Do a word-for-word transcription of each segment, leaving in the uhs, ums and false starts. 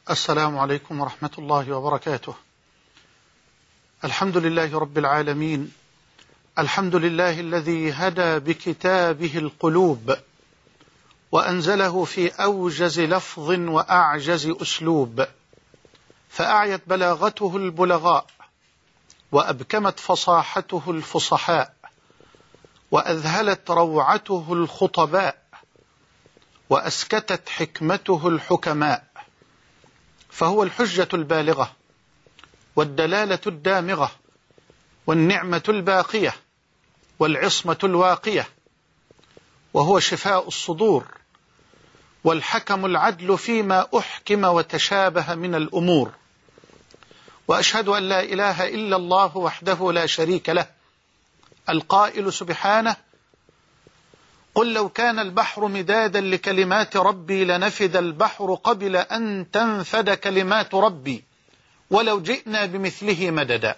السلام عليكم ورحمة الله وبركاته. الحمد لله رب العالمين، الحمد لله الذي هدى بكتابه القلوب وأنزله في أوجز لفظ وأعجز أسلوب، فأعيت بلاغته البلغاء وأبكمت فصاحته الفصحاء وأذهلت روعته الخطباء وأسكتت حكمته الحكماء، فهو الحجة البالغة والدلالة الدامغة والنعمة الباقية والعصمة الواقية، وهو شفاء الصدور والحكم العدل فيما أحكم وتشابه من الأمور. وأشهد أن لا إله إلا الله وحده لا شريك له، القائل سبحانه: قل لو كان البحر مدادا لكلمات ربي لنفد البحر قبل أن تنفد كلمات ربي ولو جئنا بمثله مددا.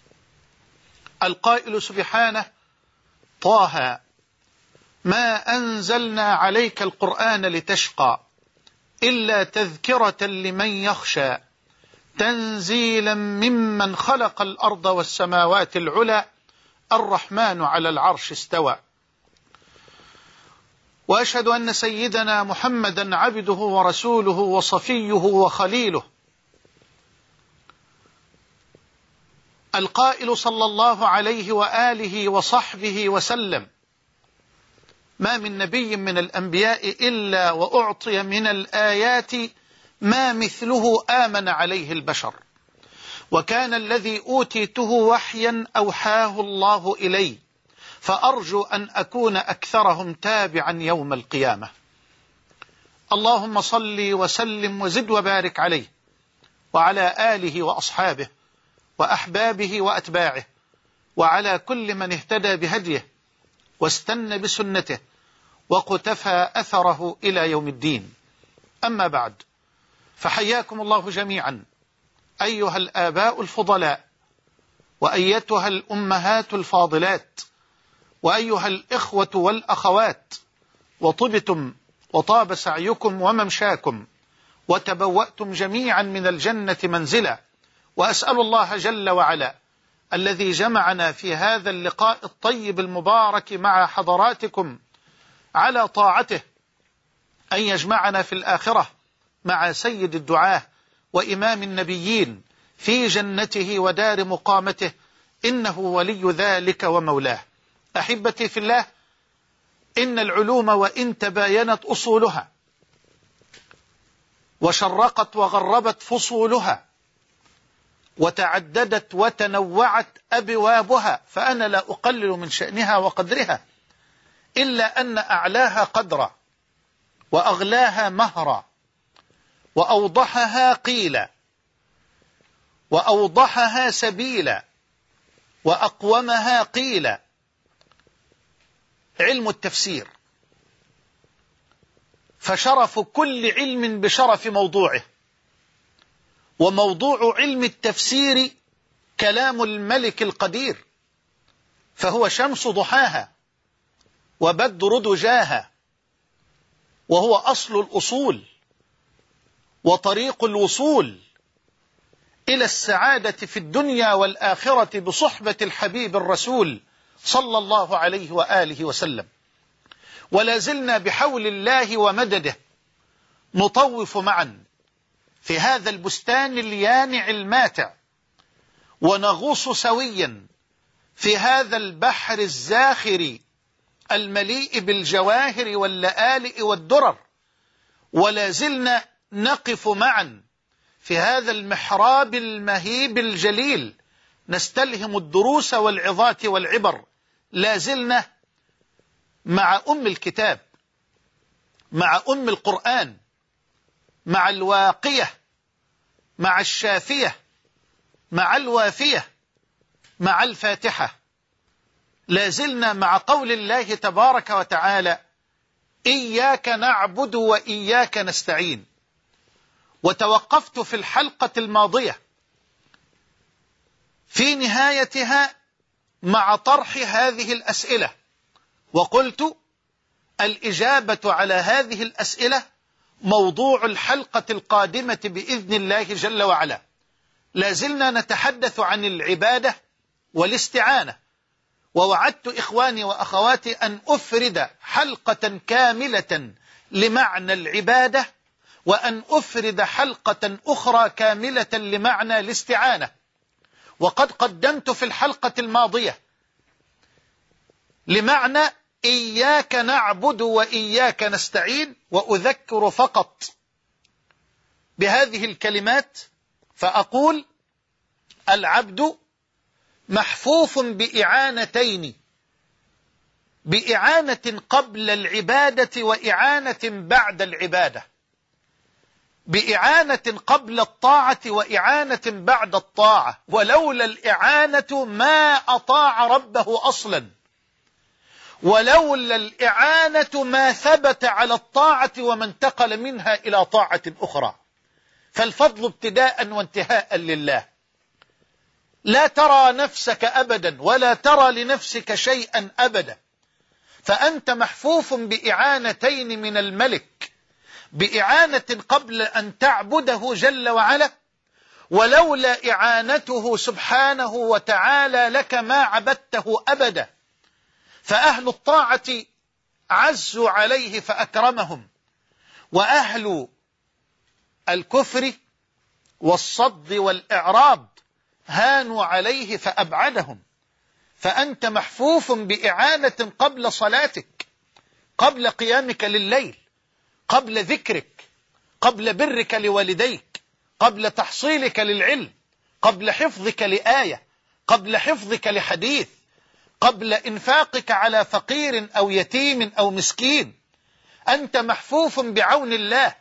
القائل سبحانه: طه ما أنزلنا عليك القرآن لتشقى إلا تذكرة لمن يخشى تنزيلا ممن خلق الأرض والسماوات العلى الرحمن على العرش استوى. وأشهد أن سيدنا محمدا عبده ورسوله وصفيه وخليله، القائل صلى الله عليه وآله وصحبه وسلم: ما من نبي من الأنبياء إلا وأعطي من الآيات ما مثله آمن عليه البشر، وكان الذي أوتيته وحيا أوحاه الله إلي، فأرجو أن أكون أكثرهم تابعا يوم القيامة. اللهم صل وسلم وزد وبارك عليه وعلى آله وأصحابه وأحبابه وأتباعه وعلى كل من اهتدى بهديه واستنى بسنته وقتفى أثره إلى يوم الدين. أما بعد، فحياكم الله جميعا أيها الآباء الفضلاء، وأيتها الأمهات الفاضلات، وأيها الإخوة والأخوات، وطبتم وطاب سعيكم وممشاكم وتبوأتم جميعا من الجنة منزلا. وأسأل الله جل وعلا الذي جمعنا في هذا اللقاء الطيب المبارك مع حضراتكم على طاعته أن يجمعنا في الآخرة مع سيد الدعاة وإمام النبيين في جنته ودار مقامته، إنه ولي ذلك ومولاه. أحبتي في الله، إن العلوم وإن تباينت أصولها وشرقت وغربت فصولها وتعددت وتنوعت أبوابها، فأنا لا أقلل من شأنها وقدرها، إلا أن أعلاها قدرا وأغلاها مهرا وأوضحها قيلا وأوضحها سبيلا وأقومها قيلا علم التفسير، فشرف كل علم بشرف موضوعه، وموضوع علم التفسير كلام الملك القدير، فهو شمس ضحاها وبدر دجاها، وهو أصل الأصول وطريق الوصول إلى السعادة في الدنيا والآخرة بصحبة الحبيب الرسول صلى الله عليه وآله وسلم. ولا زلنا بحول الله ومدده نطوف معا في هذا البستان اليانع الماتع، ونغوص سويا في هذا البحر الزاخر المليء بالجواهر واللآلئ والدرر. ولا زلنا نقف معا في هذا المحراب المهيب الجليل نستلهم الدروس والعظات والعبر. لا زلنا مع أم الكتاب، مع أم القرآن، مع الواقية، مع الشافية، مع الوافية، مع الفاتحة. لا زلنا مع قول الله تبارك وتعالى: إياك نعبد وإياك نستعين. وتوقفت في الحلقة الماضية في نهايتها مع طرح هذه الأسئلة، وقلت: الإجابة على هذه الأسئلة موضوع الحلقة القادمة بإذن الله جل وعلا. لازلنا نتحدث عن العبادة والاستعانة، ووعدت إخواني وأخواتي أن أفرد حلقة كاملة لمعنى العبادة، وأن أفرد حلقة أخرى كاملة لمعنى الاستعانة. وقد قدمت في الحلقة الماضية لمعنى إياك نعبد وإياك نستعين، وأذكر فقط بهذه الكلمات فأقول: العبد محفوف بإعانتين، بإعانة قبل العبادة وإعانة بعد العبادة، بإعانة قبل الطاعة وإعانة بعد الطاعة، ولولا الإعانة ما أطاع ربه أصلا، ولولا الإعانة ما ثبت على الطاعة وما انتقل منها إلى طاعة أخرى. فالفضل ابتداء وانتهاء لله. لا ترى نفسك أبدا ولا ترى لنفسك شيئا أبدا، فأنت محفوف بإعانتين من الملك، بإعانة قبل أن تعبده جل وعلا، ولولا إعانته سبحانه وتعالى لك ما عبدته أبدا. فأهل الطاعة عزوا عليه فأكرمهم، وأهل الكفر والصد والإعراض هانوا عليه فأبعدهم. فأنت محفوف بإعانة قبل صلاتك، قبل قيامك لليل، قبل ذكرك، قبل برك لوالديك، قبل تحصيلك للعلم، قبل حفظك لآية، قبل حفظك لحديث، قبل إنفاقك على فقير أو يتيم أو مسكين. أنت محفوف بعون الله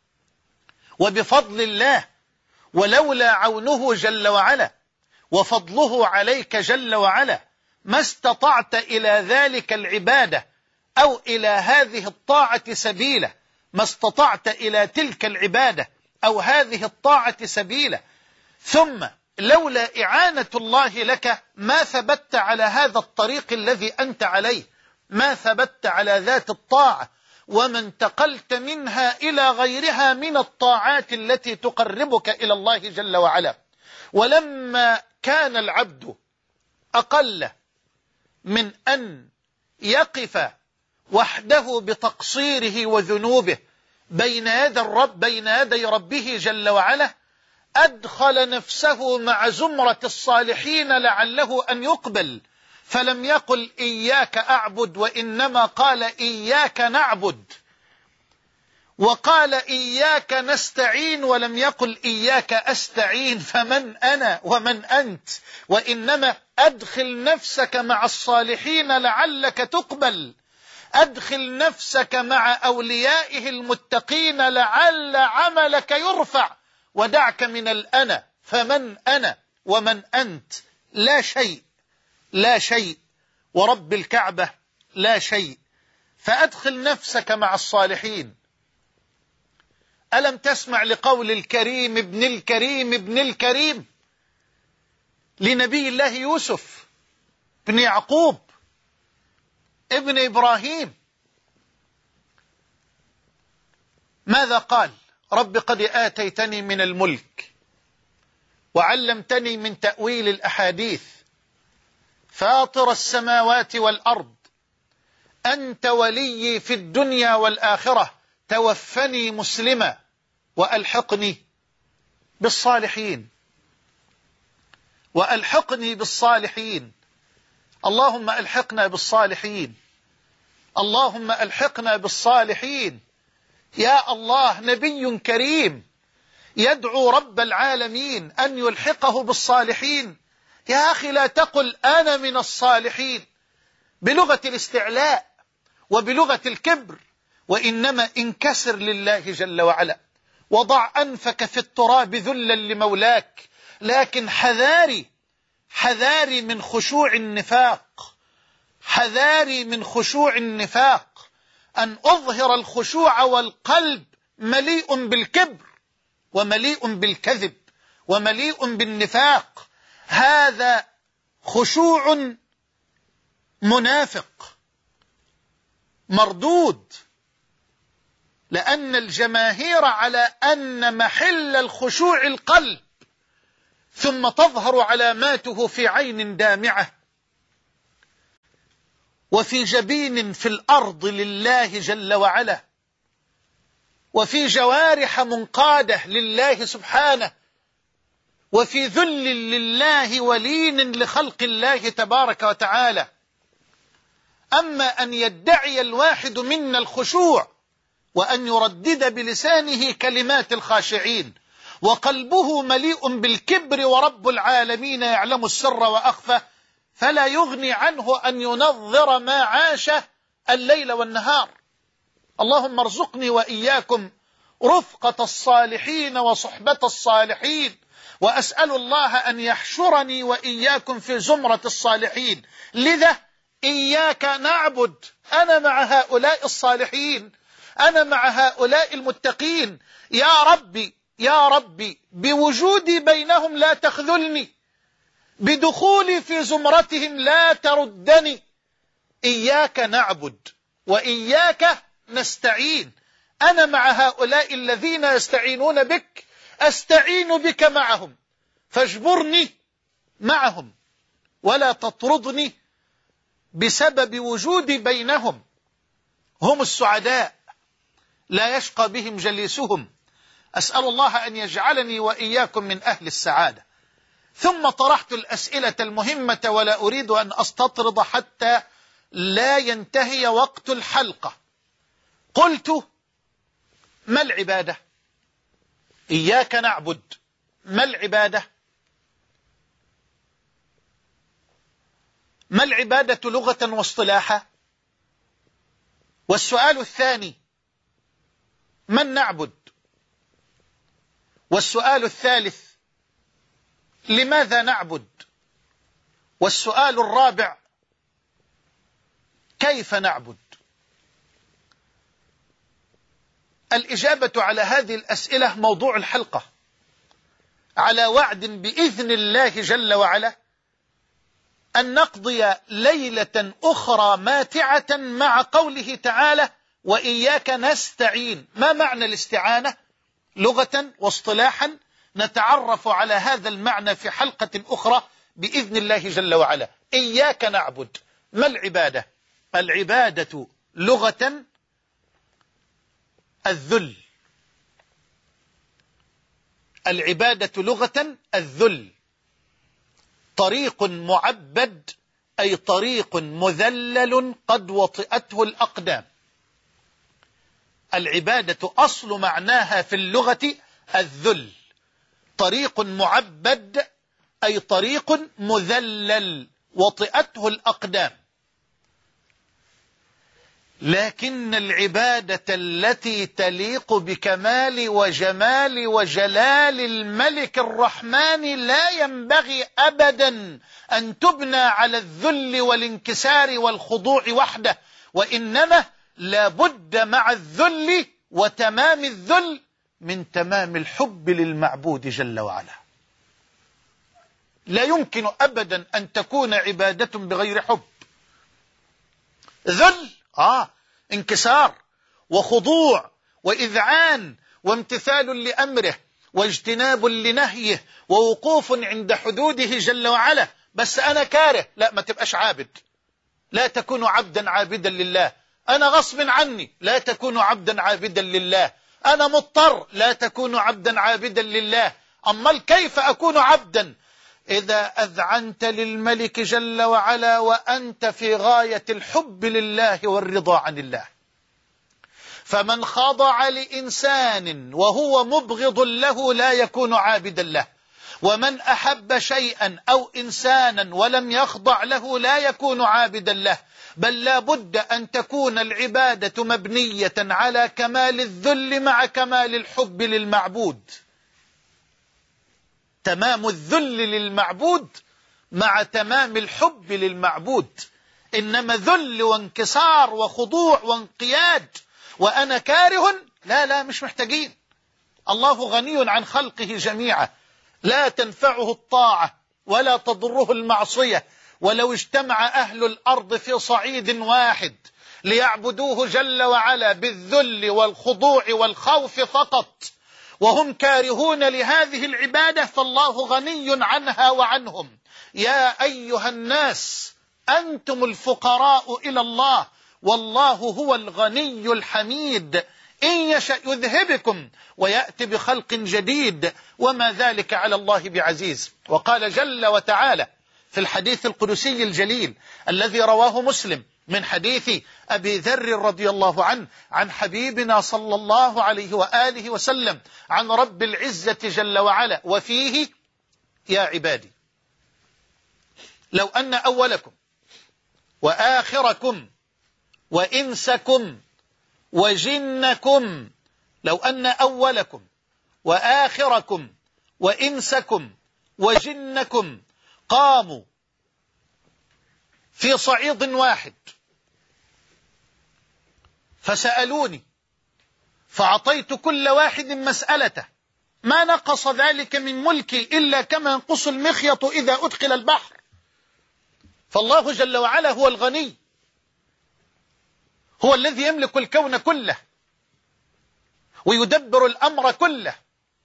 وبفضل الله، ولولا عونه جل وعلا وفضله عليك جل وعلا ما استطعت إلى ذلك العبادة أو إلى هذه الطاعة سبيلا، ما استطعت إلى تلك العبادة أو هذه الطاعة سبيلا. ثم لولا إعانة الله لك ما ثبت على هذا الطريق الذي أنت عليه، ما ثبت على ذات الطاعة، وما انتقلت منها إلى غيرها من الطاعات التي تقربك إلى الله جل وعلا. ولما كان العبد أقل من أن يقف وحده بتقصيره وذنوبه بين يدي الرب بين يدي ربه جل وعلا، أدخل نفسه مع زمرة الصالحين لعله أن يقبل، فلم يقل إياك أعبد، وإنما قال إياك نعبد، وقال إياك نستعين، ولم يقل إياك أستعين. فمن أنا ومن أنت؟ وإنما أدخل نفسك مع الصالحين لعلك تقبل، أدخل نفسك مع أوليائه المتقين لعل عملك يرفع، ودعك من الأنا. فمن أنا ومن أنت؟ لا شيء، لا شيء، ورب الكعبة لا شيء. فأدخل نفسك مع الصالحين. ألم تسمع لقول الكريم ابن الكريم ابن الكريم لنبي الله يوسف بن يعقوب ابن إبراهيم؟ ماذا قال؟ رب قد آتيتني من الملك وعلمتني من تأويل الأحاديث، فاطر السماوات والأرض، أنت ولي في الدنيا والآخرة، توفني مسلما وألحقني بالصالحين، وألحقني بالصالحين. اللهم ألحقنا بالصالحين، اللهم ألحقنا بالصالحين. يا الله، نبي كريم يدعو رب العالمين أن يلحقه بالصالحين. يا أخي لا تقل أنا من الصالحين بلغة الاستعلاء وبلغة الكبر، وإنما انكسر لله جل وعلا، وضع أنفك في التراب ذلا لمولاك. لكن حذاري حذاري من خشوع النفاق، حذاري من خشوع النفاق، أن أظهر الخشوع والقلب مليء بالكبر ومليء بالكذب ومليء بالنفاق. هذا خشوع منافق مردود. لأن الجماهير على أن محل الخشوع القلب، ثم تظهر علاماته في عين دامعة وفي جبين في الأرض لله جل وعلا، وفي جوارح منقادة لله سبحانه، وفي ذل لله ولين لخلق الله تبارك وتعالى. أما أن يدعي الواحد منا الخشوع وأن يردد بلسانه كلمات الخاشعين وقلبه مليء بالكبر ورب العالمين يعلم السر وأخفى، فلا يغني عنه أن ينظر ما عاش الليل والنهار. اللهم ارزقني وإياكم رفقة الصالحين وصحبة الصالحين، وأسأل الله أن يحشرني وإياكم في زمرة الصالحين. لذا إياك نعبد، أنا مع هؤلاء الصالحين، أنا مع هؤلاء المتقين. يا ربي يا ربي بوجودي بينهم لا تخذلني، بدخولي في زمرتهم لا تردني. إياك نعبد وإياك نستعين، أنا مع هؤلاء الذين يستعينون بك، أستعين بك معهم، فاجبرني معهم ولا تطردني بسبب وجودي بينهم. هم السعداء لا يشقى بهم جليسهم. أسأل الله أن يجعلني وإياكم من أهل السعادة. ثم طرحت الأسئلة المهمة ولا أريد أن أستطرد حتى لا ينتهي وقت الحلقة. قلت: ما العبادة؟ إياك نعبد، ما العبادة؟ ما العبادة لغة واصطلاحا؟ والسؤال الثاني: من نعبد؟ والسؤال الثالث: لماذا نعبد؟ والسؤال الرابع: كيف نعبد؟ الإجابة على هذه الأسئلة موضوع الحلقة، على وعد بإذن الله جل وعلا أن نقضي ليلة أخرى ماتعة مع قوله تعالى: وإياك نستعين. ما معنى الاستعانة لغة واصطلاحا؟ نتعرف على هذا المعنى في حلقة أخرى بإذن الله جل وعلا. إياك نعبد، ما العبادة؟ العبادة لغة الذل. العبادة لغة الذل، طريق معبد أي طريق مذلل قد وطئته الأقدام. العبادة أصل معناها في اللغة الذل، طريق معبد أي طريق مذلل وطئته الأقدام. لكن العبادة التي تليق بكمال وجمال وجلال الملك الرحمن لا ينبغي أبدا أن تبنى على الذل والانكسار والخضوع وحده، وإنما لابد مع الذل وتمام الذل من تمام الحب للمعبود جل وعلا. لا يمكن أبدا أن تكون عبادة بغير حب. ذل آه انكسار وخضوع وإذعان وامتثال لأمره واجتناب لنهيه ووقوف عند حدوده جل وعلا. بس أنا كاره، لا، ما تبقاش عابد، لا تكون عبدا عابدا لله. أنا غصب عني، لا تكون عبدا عابدا لله. أنا مضطر، لا تكون عبدا عابدا لله. أما كيف أكون عبدا؟ إذا أذعنت للملك جل وعلا وأنت في غاية الحب لله والرضا عن الله. فمن خضع لإنسان وهو مبغض له لا يكون عابدا له، ومن أحب شيئا أو إنسانا ولم يخضع له لا يكون عابدا له. بل لا بد أن تكون العبادة مبنية على كمال الذل مع كمال الحب للمعبود. تمام الذل للمعبود مع تمام الحب للمعبود. إنما ذل وانكسار وخضوع وانقياد وأنا كاره، لا لا مش محتاجين. الله غني عن خلقه جميعا، لا تنفعه الطاعة ولا تضره المعصية. ولو اجتمع أهل الأرض في صعيد واحد ليعبدوه جل وعلا بالذل والخضوع والخوف فقط، وهم كارهون لهذه العبادة، فالله غني عنها وعنهم. يا أيها الناس أنتم الفقراء إلى الله والله هو الغني الحميد، إن يشأ يذهبكم ويأتي بخلق جديد وما ذلك على الله بعزيز. وقال جل وتعالى في الحديث القدسي الجليل الذي رواه مسلم من حديث أبي ذر رضي الله عنه عن حبيبنا صلى الله عليه وآله وسلم عن رب العزة جل وعلا، وفيه: يا عبادي لو أن أولكم وآخركم وإنسكم وجنكم لو أن أولكم وآخركم وإنسكم وجنكم قاموا في صعيد واحد فسألوني فأعطيت كل واحد مسألته، ما نقص ذلك من ملكي إلا كما ينقص المخيط إذا أدخل البحر. فالله جل وعلا هو الغني، هو الذي يملك الكون كله ويدبر الأمر كله.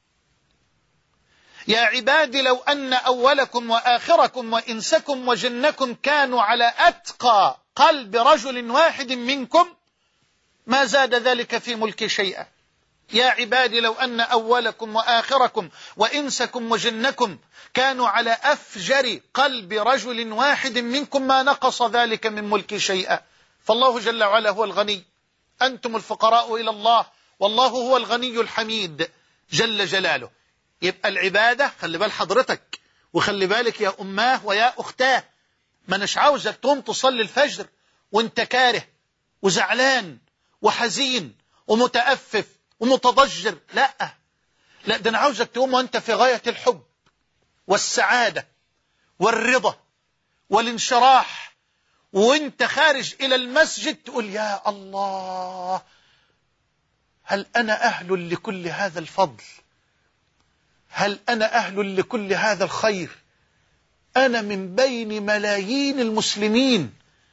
يا عبادي لو أن أولكم وآخركم وإنسكم وجنكم كانوا على أتقى قلب رجل واحد منكم ما زاد ذلك في ملكي شيئا. يا عبادي لو أن أولكم وآخركم وإنسكم وجنكم كانوا على أفجر قلب رجل واحد منكم ما نقص ذلك من ملكي شيئا. فالله جل وعلا هو الغني، أنتم الفقراء إلى الله والله هو الغني الحميد جل جلاله. يبقى العبادة، خلي بال حضرتك وخلي بالك يا أماه ويا أختاه، ما نش عاوزك تقوم تصلي الفجر وانت كاره وزعلان وحزين ومتأفف ومتضجر، لا لا، ده أنا عاوزك تقوم وانت في غاية الحب والسعادة والرضا والانشراح، وانت خارج إلى المسجد تقول: يا الله، هل أنا أهل لكل هذا الفضل؟ هل أنا أهل لكل هذا الخير؟ أنا من بين ملايين المسلمين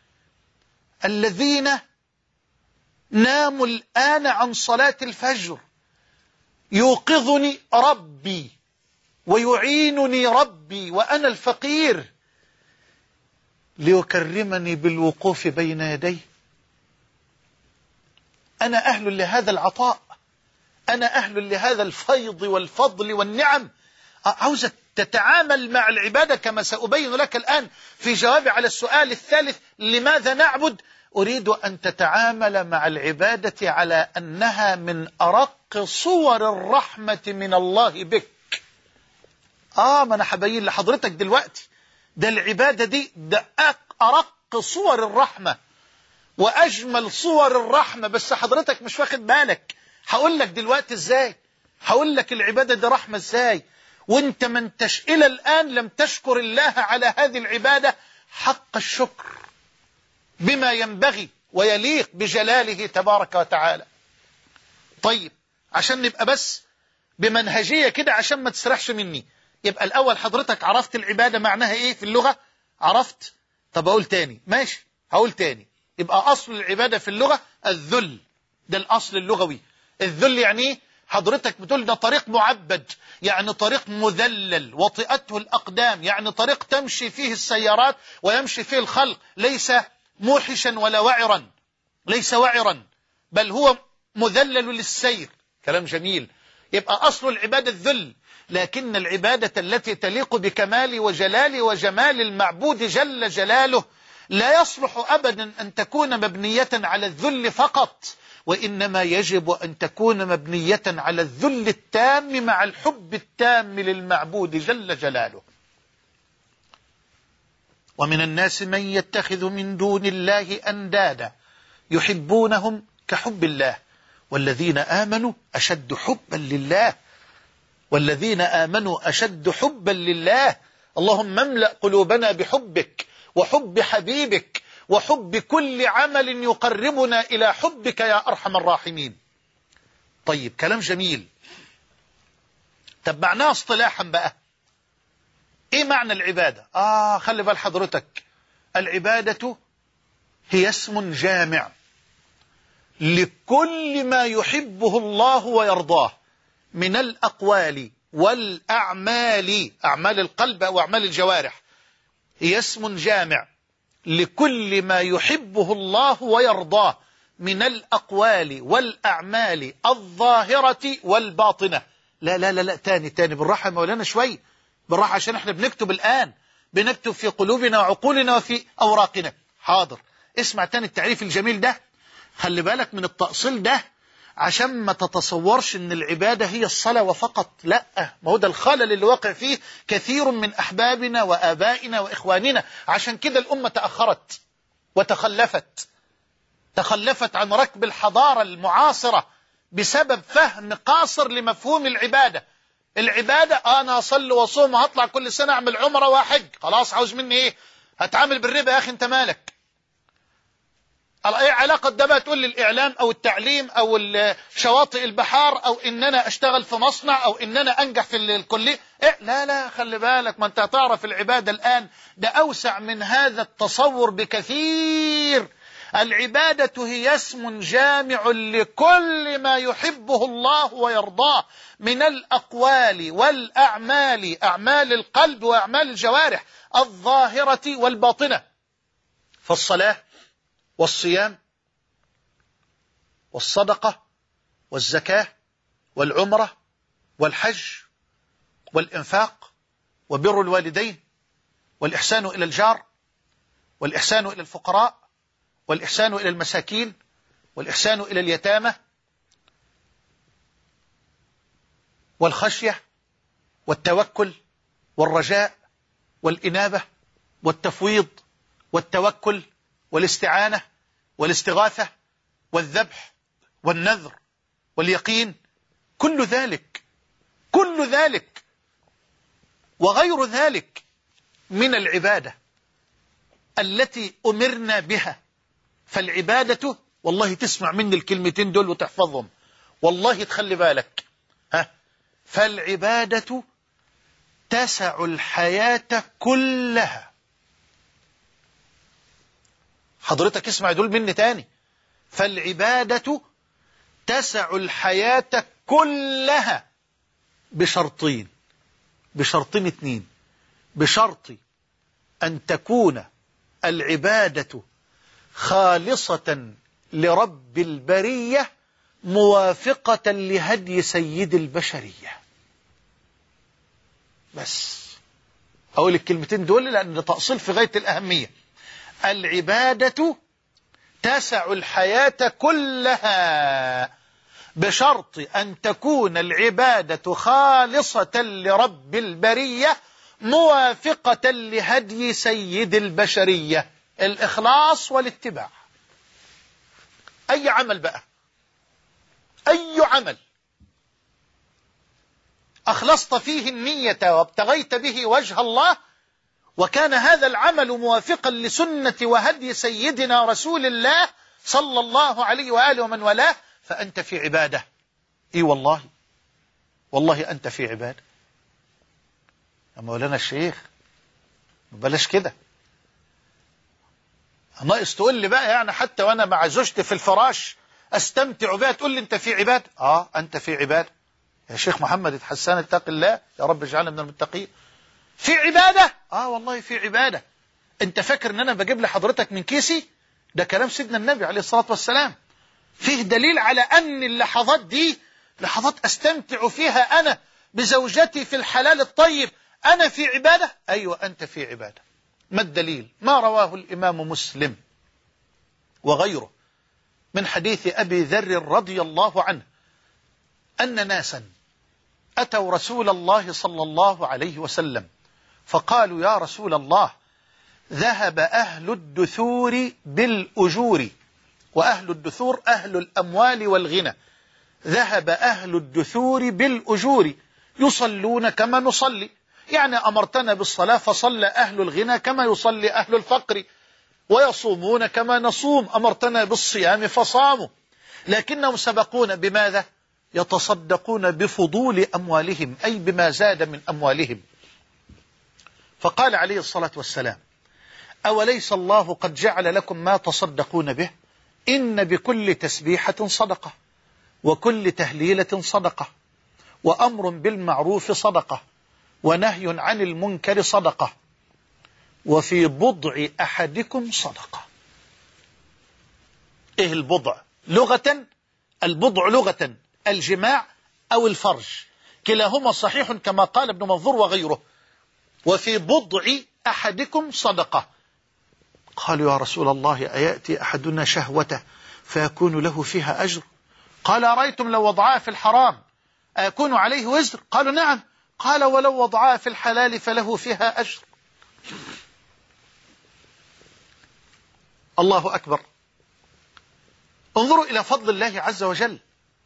الذين ناموا الآن عن صلاة الفجر، يوقظني ربي ويعينني ربي وأنا الفقير ليكرمني بالوقوف بين يديه. أنا أهل لهذا العطاء، أنا أهل لهذا الفيض والفضل والنعم. عاوزك تتعامل مع العبادة كما سأبين لك الآن في جوابي على السؤال الثالث: لماذا نعبد؟ أريد أن تتعامل مع العبادة على أنها من أرق صور الرحمة من الله بك. آه ما أنا حبين لحضرتك دلوقتي، ده العبادة دي ده أرق صور الرحمة وأجمل صور الرحمة، بس حضرتك مش واخد بالك. هقول لك دلوقتي إزاي، هقول لك العبادة دي رحمة إزاي، وانت ما انتش إلى الآن لم تشكر الله على هذه العبادة حق الشكر بما ينبغي ويليق بجلاله تبارك وتعالى. طيب عشان نبقى بس بمنهجية كده عشان ما تسرحش مني، يبقى الأول حضرتك عرفت العبادة معناها إيه في اللغة؟ عرفت؟ طب أقول تاني، ماشي هقول تاني. يبقى أصل العبادة في اللغة الذل، ده الأصل اللغوي. الذل يعني إيه؟ حضرتك بتقول ده طريق معبد، يعني طريق مذلل وطئته الأقدام، يعني طريق تمشي فيه السيارات ويمشي فيه الخلق، ليس موحشا ولا وعرا، ليس وعرا بل هو مذلل للسير. كلام جميل. يبقى أصل العبادة الذل، لكن العبادة التي تليق بكمال وجلال وجمال المعبود جل جلاله لا يصلح أبدا أن تكون مبنية على الذل فقط، وإنما يجب أن تكون مبنية على الذل التام مع الحب التام للمعبود جل جلاله. ومن الناس من يتخذ من دون الله أندادا يحبونهم كحب الله والذين آمنوا أشد حبا لله، والذين آمنوا أشد حبا لله. اللهم املأ قلوبنا بحبك وحب حبيبك وحب كل عمل يقربنا إلى حبك يا أرحم الراحمين. طيب كلام جميل. طب معناه اصطلاحا بقى ايه معنى العبادة؟ آه خلي بال حضرتك، العبادة هي اسم جامع لكل ما يحبه الله ويرضاه من الأقوال والأعمال، أعمال القلب أو أعمال الجوارح، هي اسم جامع لكل ما يحبه الله ويرضاه من الأقوال والأعمال الظاهرة والباطنة. لا لا لا لا تاني تاني بالراحة مولانا شوي، بالراحة عشان احنا بنكتب الآن، بنكتب في قلوبنا وعقولنا وفي أوراقنا. حاضر، اسمع تاني التعريف الجميل ده، خلي بالك من التأصيل ده عشان ما تتصورش ان العبادة هي الصلاة وفقط. لا، ما هو ده الخلل اللي واقع فيه كثير من أحبابنا وآبائنا وإخواننا. عشان كده الأمة تأخرت وتخلفت، تخلفت عن ركب الحضارة المعاصرة بسبب فهم قاصر لمفهوم العبادة. العبادة أنا أصلي وأصوم وهطلع كل سنة أعمل عمرة وأحج، خلاص عاوز مني إيه؟ هتعامل بالربا يا أخي، أنت مالك؟ ايه علاقة ده بقى تقول لي الإعلام أو التعليم أو شواطئ البحار أو إن أنا أشتغل في مصنع أو إن أنا أنجح في الكلية؟ إيه؟ لا لا، خلي بالك، ما أنت هتعرف العبادة الآن ده أوسع من هذا التصور بكثير. العبادة هي اسم جامع لكل ما يحبه الله ويرضاه من الأقوال والأعمال، أعمال القلب وأعمال الجوارح الظاهرة والباطنة. فالصلاة والصيام والصدقة والزكاة والعمرة والحج والإنفاق وبر الوالدين والإحسان إلى الجار والإحسان إلى الفقراء والإحسان إلى المساكين والإحسان إلى اليتامى والخشية والتوكل والرجاء والإنابة والتفويض والتوكل والاستعانة والاستغاثة والذبح والنذر واليقين، كل ذلك كل ذلك وغير ذلك من العبادة التي أمرنا بها. فالعبادة، والله تسمع مني الكلمتين دول وتحفظهم، والله تخلي بالك، ها، فالعبادة تسع الحياة كلها. حضرتك اسمع دول مني تاني، فالعبادة تسع الحياة كلها بشرطين، بشرطين اتنين، بشرط أن تكون العبادة خالصة لرب البرية موافقة لهدي سيد البشرية. بس أقول الكلمتين دول لأن ده تأصيل في غاية الأهمية. العبادة تسع الحياة كلها بشرط أن تكون العبادة خالصة لرب البرية موافقة لهدي سيد البشرية، الإخلاص والاتباع. أي عمل بقى، أي عمل أخلصت فيه النية وابتغيت به وجه الله وكان هذا العمل موافقا لسنة وهدي سيدنا رسول الله صلى الله عليه وآله ومن والاه، فأنت في عبادة. إي والله، والله أنت في عبادة يا مولانا الشيخ، بلاش كده. ناقص تقول لي بقى يعني حتى وأنا مع زوجتي في الفراش أستمتع بها تقول لي أنت في عبادة. آه أنت في عبادة يا شيخ محمد اتحسان، اتق الله يا رب اجعلنا من المتقين. في عبادة، آه والله في عبادة. أنت فاكر أن أنا بجيب لحضرتك من كيسي؟ ده كلام سيدنا النبي عليه الصلاة والسلام، فيه دليل على أن اللحظات دي لحظات أستمتع فيها أنا بزوجتي في الحلال الطيب. أنا في عبادة؟ أيوة أنت في عبادة. ما الدليل؟ ما رواه الإمام مسلم وغيره من حديث أبي ذر رضي الله عنه أن ناسا أتوا رسول الله صلى الله عليه وسلم فقالوا يا رسول الله، ذهب أهل الدثور بالأجور، وأهل الدثور أهل الأموال والغنى، ذهب أهل الدثور بالأجور يصلون كما نصلي، يعني أمرتنا بالصلاة فصلى أهل الغنى كما يصلي أهل الفقر، ويصومون كما نصوم، أمرتنا بالصيام فصاموا، لكنهم سبقونا بماذا؟ يتصدقون بفضول أموالهم، أي بما زاد من أموالهم. فقال عليه الصلاة والسلام: أوليس الله قد جعل لكم ما تصدقون به؟ إن بكل تسبيحة صدقة، وكل تهليلة صدقة، وأمر بالمعروف صدقة، ونهي عن المنكر صدقة، وفي بضع أحدكم صدقة. إيه البضع؟ لغة البضع لغة الجماع أو الفرج، كلاهما صحيح كما قال ابن منظور وغيره. وفي بضع أحدكم صدقة. قالوا يا رسول الله أيأتي أحدنا شهوته فيكون له فيها أجر؟ قال أرأيتم لو وضعها في الحرام أيكون عليه وزر؟ قالوا نعم. قال ولو وضعها في الحلال فله فيها أجر. الله أكبر. انظروا إلى فضل الله عز وجل.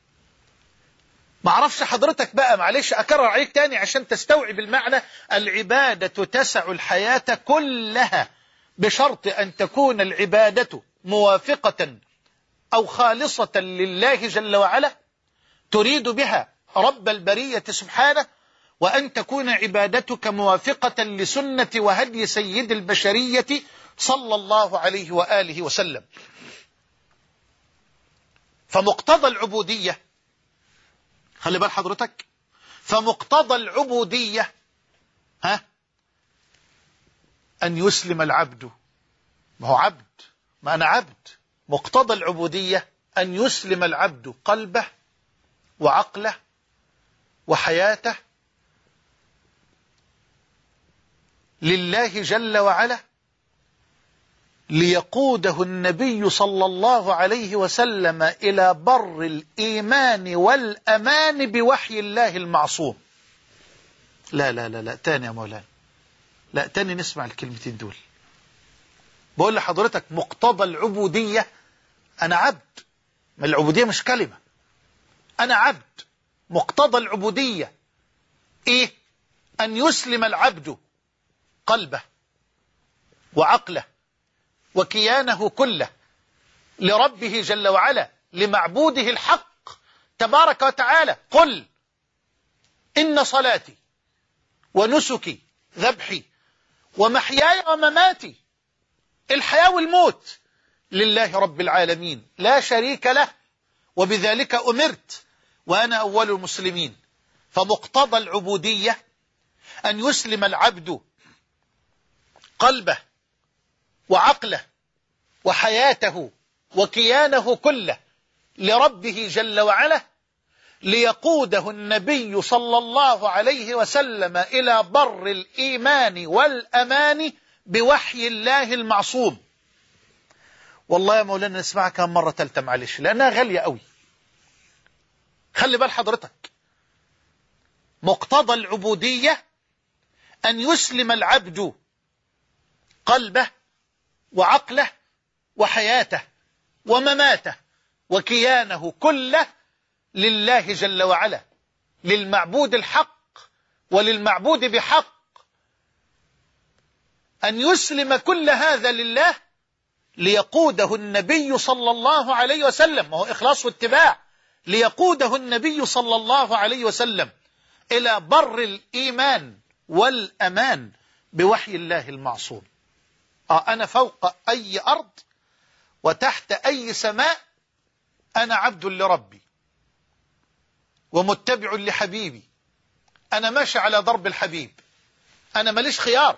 ما عرفش حضرتك بقى، معلش أكرر عليك تاني عشان تستوعب المعنى. العبادة تسع الحياة كلها بشرط أن تكون العبادة موافقة أو خالصة لله جل وعلا، تريد بها رب البرية سبحانه، وأن تكون عبادتك موافقة لسنة وهدي سيد البشرية صلى الله عليه وآله وسلم. فمقتضى العبودية، خلي بال حضرتك، فمقتضى العبودية ها أن يسلم العبد. ما هو عبد، ما أنا عبد. مقتضى العبودية أن يسلم العبد قلبه وعقله وحياته لله جل وعلا، ليقوده النبي صلى الله عليه وسلم إلى بر الإيمان والأمان بوحي الله المعصوم. لا لا لا لا تاني يا مولانا، لا تاني نسمع الكلمتين دول. بقول لحضرتك مقتضى العبودية أنا عبد، ما العبودية مش كلمة، أنا عبد. مقتضى العبودية إيه؟ أن يسلم العبد قلبه وعقله وكيانه كله لربه جل وعلا، لمعبوده الحق تبارك وتعالى. قل إن صلاتي ونسكي ذبحي ومحياي ومماتي، الحياة والموت، لله رب العالمين لا شريك له، وبذلك أمرت وأنا أول المسلمين. فمقتضى العبودية أن يسلم العبد قلبه وعقله وحياته وكيانه كله لربه جل وعلا، ليقوده النبي صلى الله عليه وسلم إلى بر الإيمان والأمان بوحي الله المعصوم. والله يا مولانا نسمعها كم مرة تالتة معلش لأنها غالية قوي. خلي بال حضرتك، مقتضى العبودية أن يسلم العبد قلبه وعقله وحياته ومماته وكيانه كله لله جل وعلا، للمعبود الحق وللمعبود بحق. أن يسلم كل هذا لله ليقوده النبي صلى الله عليه وسلم، وهو إخلاص واتباع، ليقوده النبي صلى الله عليه وسلم إلى بر الإيمان والأمان بوحي الله المعصوم. آه أنا فوق أي أرض وتحت أي سماء أنا عبد لربي ومتبع لحبيبي، أنا ماشي على ضرب الحبيب، أنا ماليش خيار،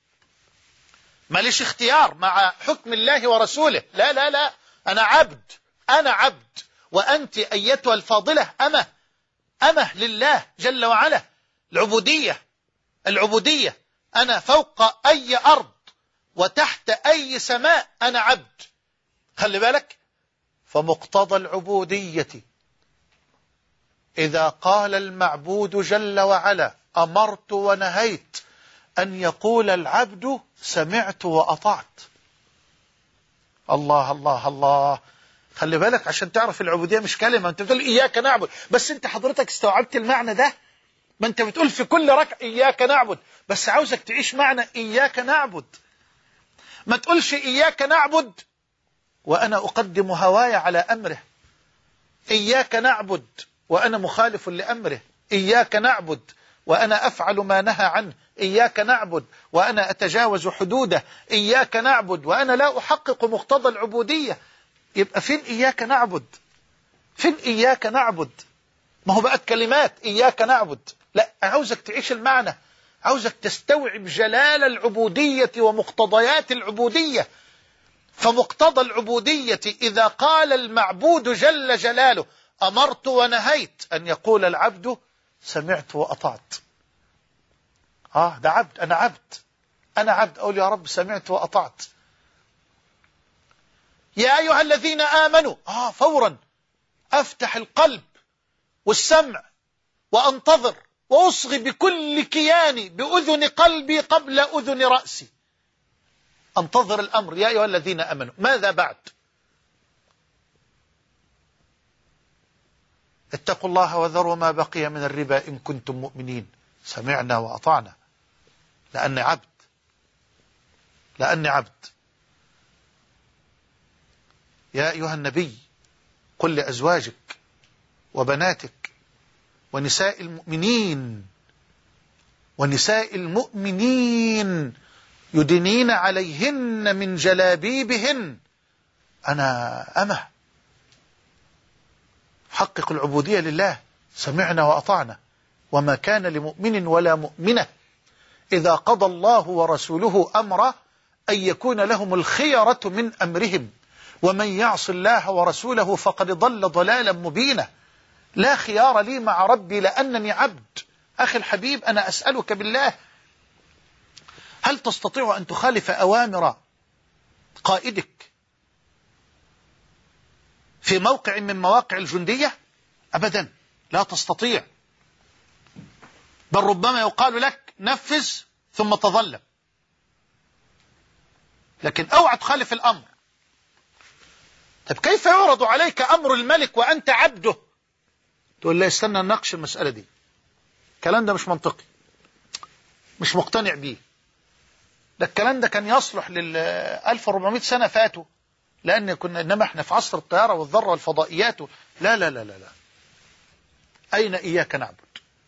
ماليش اختيار مع حكم الله ورسوله. لا لا لا، أنا عبد، أنا عبد، وأنت أيتها الفاضلة أمة، أمة لله جل وعلا. العبودية، العبودية أنا فوق أي أرض وتحت أي سماء أنا عبد. خلي بالك، فمقتضى العبودية إذا قال المعبود جل وعلا أمرت ونهيت أن يقول العبد سمعت وأطعت. الله الله الله. خلي بالك عشان تعرف العبودية مش كلمة. أنت بتقول إياك نعبد، بس أنت حضرتك استوعبت المعنى ده؟ ما أنت بتقول في كل ركعة إياك نعبد، بس عاوزك تعيش معنى إياك نعبد. ما تقولش إياك نعبد وأنا أقدم هواي على أمره، إياك نعبد وأنا مخالف لأمره، إياك نعبد وأنا أفعل ما نهى عنه، إياك نعبد وأنا أتجاوز حدوده، إياك نعبد وأنا لا أحقق مقتضى العبودية. يبقى فين إياك نعبد؟ فين إياك نعبد؟ ما هو بقت كلمات إياك نعبد. لا، عاوزك تعيش المعنى، عاوزك تستوعب جلال العبودية ومقتضيات العبودية. فمقتضى العبودية إذا قال المعبود جل جلاله أمرت ونهيت، أن يقول العبد سمعت وأطعت. آه ده عبد، أنا عبد، أنا عبد، أقول يا رب سمعت وأطعت. يا أيها الذين آمنوا، آه فورا أفتح القلب والسمع وأنتظر وأصغي بكل كياني بأذن قلبي قبل أذن رأسي، أنتظر الأمر. يا أيها الذين آمنوا، ماذا بعد؟ اتقوا الله وذروا ما بقي من الربا إن كنتم مؤمنين. سمعنا وأطعنا، لأني عبد، لأني عبد. يا أيها النبي قل لأزواجك وبناتك ونساء المؤمنين ونساء المؤمنين يدنين عليهن من جلابيبهن. أنا أمه، حقق العبودية لله. سمعنا وأطعنا. وما كان لمؤمن ولا مؤمنة إذا قضى الله ورسوله أمرا أن يكون لهم الخيرة من أمرهم ومن يعص الله ورسوله فقد ضل ضلالا مبينا. لا خيار لي مع ربي لأنني عبد. أخي الحبيب، أنا أسألك بالله، هل تستطيع أن تخالف أوامر قائدك في موقع من مواقع الجندية؟ أبدا لا تستطيع. بل ربما يقال لك نفذ ثم تظلم، لكن اوعى تخالف الأمر. طب كيف يعرض عليك أمر الملك وأنت عبده؟ تقول لا استنى نناقش المسألة دي، الكلام ده مش منطقي، مش مقتنع بيه. ده الكلام ده كان يصلح لل ألف وأربعمائة سنة فاتوا، لأن كنا إنما احنا في عصر الطيارة والذرة والفضائيات. لا لا لا لا لا. أين إياك نعبد؟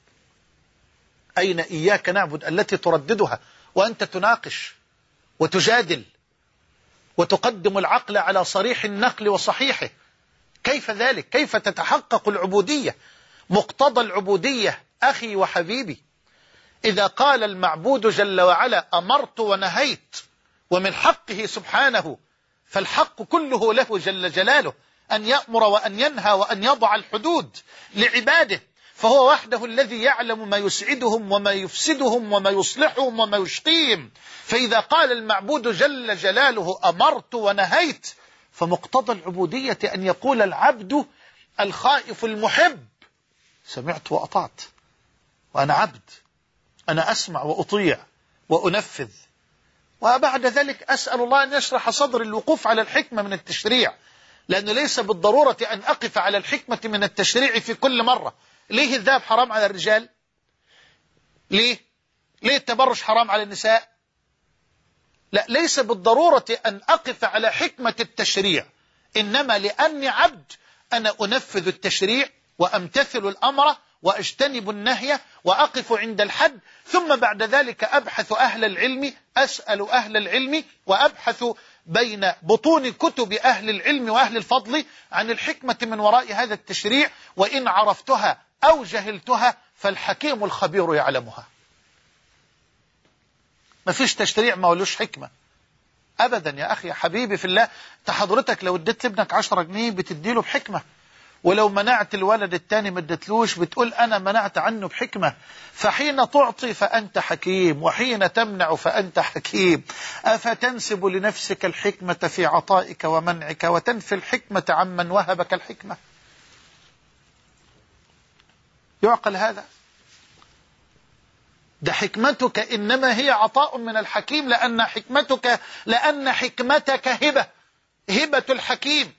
أين إياك نعبد التي ترددها وأنت تناقش وتجادل وتقدم العقل على صريح النقل وصحيحه؟ كيف ذلك؟ كيف تتحقق العبودية؟ مقتضى العبودية أخي وحبيبي إذا قال المعبود جل وعلا أمرت ونهيت، ومن حقه سبحانه، فالحق كله له جل جلاله أن يأمر وأن ينهى وأن يضع الحدود لعباده، فهو وحده الذي يعلم ما يسعدهم وما يفسدهم وما يصلحهم وما يشقيهم. فإذا قال المعبود جل جلاله أمرت ونهيت، فمقتضى العبودية أن يقول العبد الخائف المحب سمعت وأطعت، وأنا عبد، أنا أسمع وأطيع وأنفذ. وبعد ذلك أسأل الله أن يشرح صدر الوقوف على الحكمة من التشريع، لأنه ليس بالضرورة أن أقف على الحكمة من التشريع في كل مرة. ليه الذهب حرام على الرجال؟ ليه؟ ليه التبرج حرام على النساء؟ لا، ليس بالضرورة أن أقف على حكمة التشريع، إنما لأني عبد أنا أنفذ التشريع وأمتثل الأمر وأجتنب النهي وأقف عند الحد، ثم بعد ذلك أبحث أهل العلم، أسأل أهل العلم وأبحث بين بطون كتب أهل العلم وأهل الفضل عن الحكمة من وراء هذا التشريع، وإن عرفتها أو جهلتها فالحكيم الخبير يعلمها. ما فيش تشريع ما ولوش حكمة أبدا يا أخي يا حبيبي في الله. تحضرتك لو اديت لابنك عشرة جنيه بتديله بحكمة، ولو منعت الولد التاني ما اديتلوش بتقول أنا منعت عنه بحكمة. فحين تعطي فأنت حكيم، وحين تمنع فأنت حكيم. أفتنسب لنفسك الحكمة في عطائك ومنعك وتنفي الحكمة عمن وهبك الحكمة؟ يعقل هذا؟ ده حكمتك إنما هي عطاء من الحكيم، لأن حكمتك لأن حكمتك هبة، هبة الحكيم.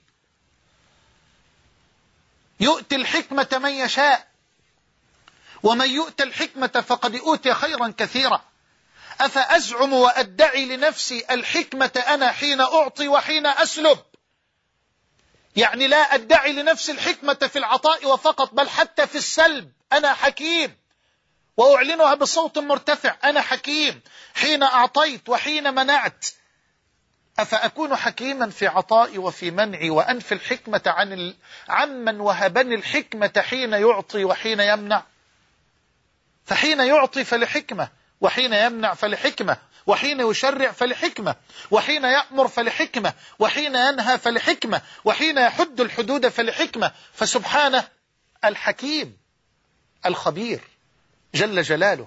يؤتي الحكمة من يشاء، ومن يؤتى الحكمة فقد أوتي خيرا كثيرا. أفأزعم وأدعي لنفسي الحكمة أنا حين أعطي وحين أسلب؟ يعني لا أدعي لنفسي الحكمة في العطاء وفقط، بل حتى في السلب أنا حكيم، وأعلنها بصوت مرتفع أنا حكيم حين أعطيت وحين منعت. أفأكون حكيما في عطائي وفي منعي وأنفي الحكمة عن ال... عمن وهبني الحكمة حين يعطي وحين يمنع؟ فحين يعطي فلحكمة، وحين يمنع فلحكمة، وحين يشرع فلحكمة، وحين يأمر فلحكمة، وحين ينهى فلحكمة، وحين يحد الحدود فلحكمة. فسبحانه الحكيم الخبير جل جلاله.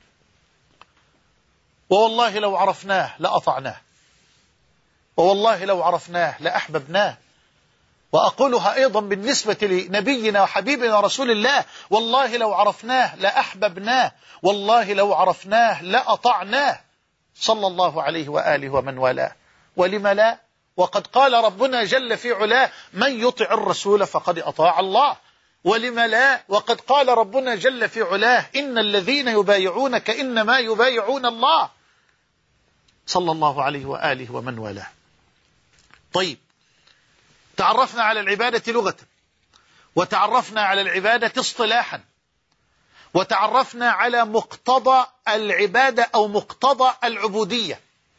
ووالله لو عرفناه لأطعناه، ووالله لو عرفناه لأحببناه. وأقولها أيضا بالنسبة لنبينا وحبيبنا رسول الله: والله لو عرفناه لأحببناه، والله لو عرفناه لأطعناه، صلى الله عليه وآله ومن والاه. ولم لا؟ وقد قال ربنا جل في علاه: من يطع الرسول فقد أطاع الله. ولم لا؟ وقد قال ربنا جل في علاه: إن الذين يبايعونك إنما يبايعون الله، صلى الله عليه وآله ومن والاه. طيب، تعرفنا على العبادة لغة، وتعرفنا على العبادة اصطلاحا، وتعرفنا على مقتضى العبادة أو مقتضى العبودية.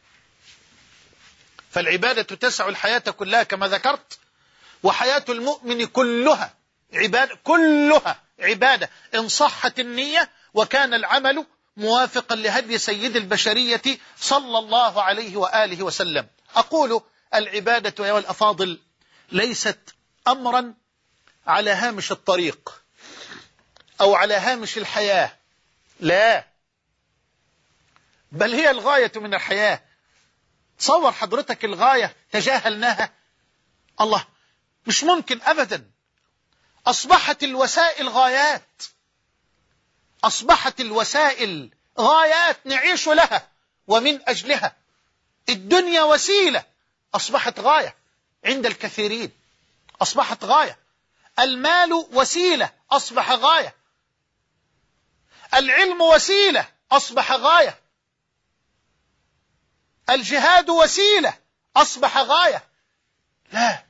فالعبادة تسع الحياة كلها كما ذكرت، وحياة المؤمن كلها عبادة، كلها عبادة إن صحت النية وكان العمل موافقا لهدي سيد البشرية صلى الله عليه وآله وسلم. أقول العبادة يا الأفاضل ليست أمرا على هامش الطريق أو على هامش الحياة، لا، بل هي الغاية من الحياة. تصور حضرتك الغاية تجاهلناها؟ الله، مش ممكن أبدا. أصبحت الوسائل غايات، أصبحت الوسائل غايات نعيش لها ومن أجلها. الدنيا وسيلة أصبحت غاية عند الكثيرين، أصبحت غاية. المال وسيلة أصبح غاية. العلم وسيلة أصبح غاية. الجهاد وسيلة أصبح غاية. لا،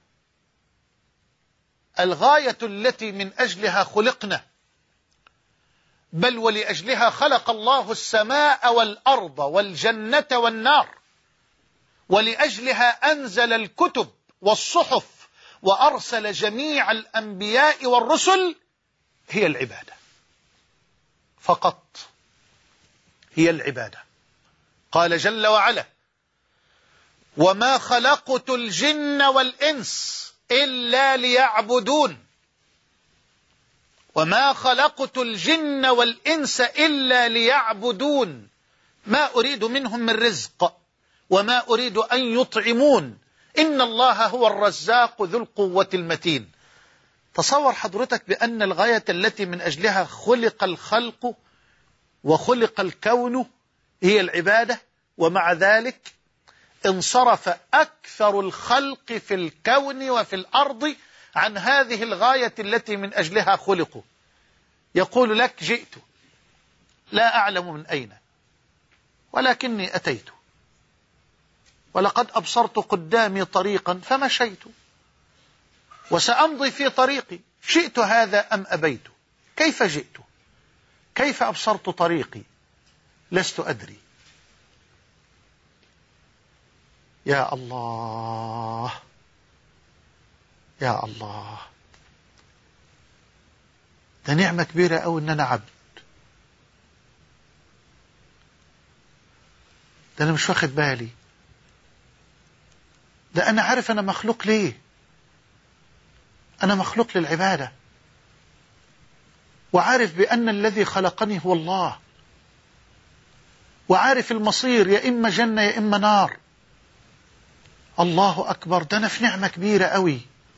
الغاية التي من أجلها خلقنا، بل ولأجلها خلق الله السماء والأرض والجنة والنار، ولأجلها أنزل الكتب والصحف وأرسل جميع الأنبياء والرسل، هي العبادة فقط، هي العبادة. قال جل وعلا: وما خلقت الجن والإنس إلا ليعبدون، وما خلقت الجن والإنس إلا ليعبدون، ما أريد منهم من رزق وما أريد أن يطعمون، إن الله هو الرزاق ذو القوة المتين. تصور حضرتك بأن الغاية التي من أجلها خلق الخلق وخلق الكون هي العبادة، ومع ذلك انصرف أكثر الخلق في الكون وفي الأرض عن هذه الغاية التي من أجلها خلقوا. يقول لك: جئت لا أعلم من أين، ولكني أتيت، ولقد أبصرت قدامي طريقا فمشيت، وسأمضي في طريقي، شئت هذا أم أبيت. كيف جئت؟ كيف أبصرت طريقي؟ لست أدري. يا الله، يا الله، ده نعمة كبيرة أو إن أنا عبد. ده أنا مش واخد بالي، ده أنا عارف أنا مخلوق ليه. أنا مخلوق للعبادة، وعارف بأن الذي خلقني هو الله، وعارف المصير يا إما جنة يا إما نار. الله أكبر، ده أنا في نعمة كبيرة قوي.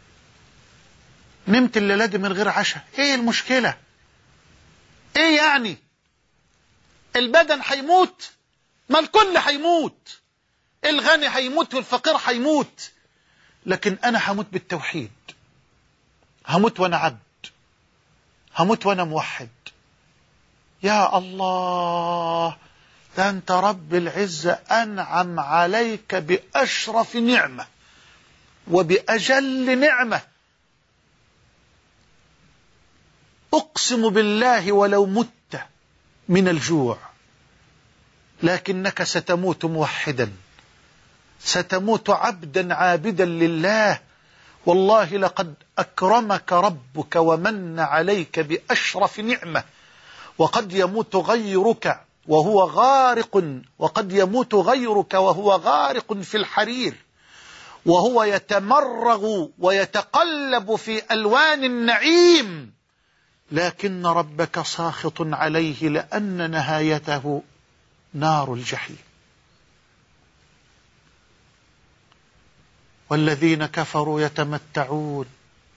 نمت الليلة دي من غير عشاء، إيه المشكلة؟ إيه يعني؟ البدن هيموت، ما الكل هيموت، الغني هيموت والفقير هيموت، لكن أنا هموت بالتوحيد، هموت وأنا عبد، هموت وأنا موحد. يا الله، ده أنت رب العزة أنعم عليك بأشرف نعمة وبأجل نعمة. أقسم بالله ولو مت من الجوع لكنك ستموت موحدا، ستموت عبدا عابدا لله. والله لقد أكرمك ربك ومن عليك بأشرف نعمة، وقد يموت غيرك وهو غارق وقد يموت غيرك وهو غارق في الحرير، وهو يتمرغ ويتقلب في ألوان النعيم، لكن ربك ساخط عليه لأن نهايته نار الجحيم. والذين كفروا يتمتعون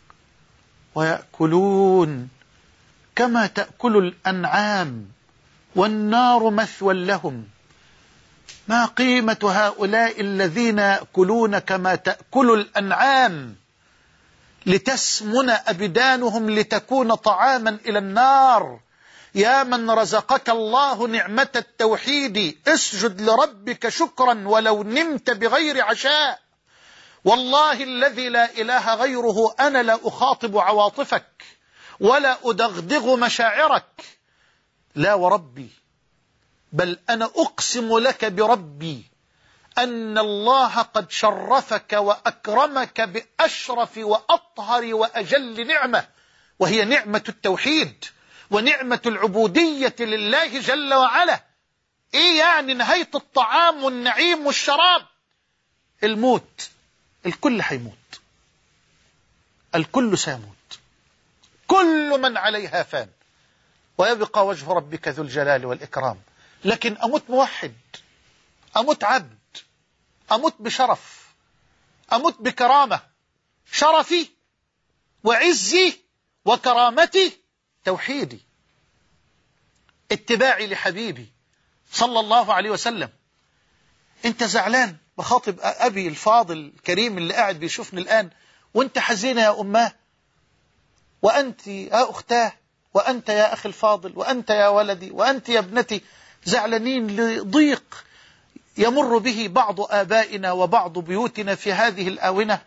ويأكلون كما تأكل الأنعام والنار مثوى لهم. ما قيمة هؤلاء الذين يأكلون كما تأكل الأنعام لتسمن أبدانهم لتكون طعاما إلى النار؟ يا من رزقك الله نعمة التوحيد اسجد لربك شكرا ولو نمت بغير عشاء. والله الذي لا إله غيره أنا لا أخاطب عواطفك ولا أدغدغ مشاعرك، لا وربي، بل أنا أقسم لك بربي أن الله قد شرفك وأكرمك بأشرف وأطهر وأجل نعمة، وهي نعمة التوحيد ونعمة العبودية لله جل وعلا. إيه يعني نهاية الطعام والنعيم والشراب؟ الموت، الكل حيموت، الكل سيموت، كل من عليها فان، ويبقى وجه ربك ذو الجلال والإكرام. لكن أموت موحد، أموت عبد، أموت بشرف، أموت بكرامة. شرفي وعزي وكرامتي توحيدي، اتباعي لحبيبي صلى الله عليه وسلم. انت زعلان؟ بخاطب أبي الفاضل الكريم اللي قاعد بيشوفني الآن، وانت حزينة يا أماه، وأنت يا أختاه، وأنت يا أخي الفاضل، وأنت يا ولدي، وأنت يا ابنتي، زعلانين لضيق يمر به بعض آبائنا وبعض بيوتنا في هذه الآونة.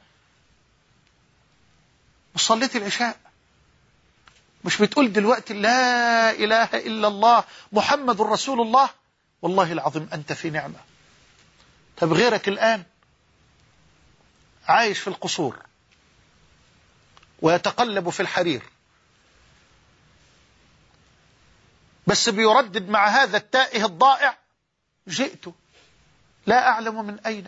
مش صليت العشاء؟ مش بتقول دلوقتي لا إله إلا الله محمد رسول الله؟ والله العظيم أنت في نعمة. طب غيرك الآن عايش في القصور ويتقلب في الحرير، بس بيردد مع هذا التائه الضائع: جئت لا أعلم من أين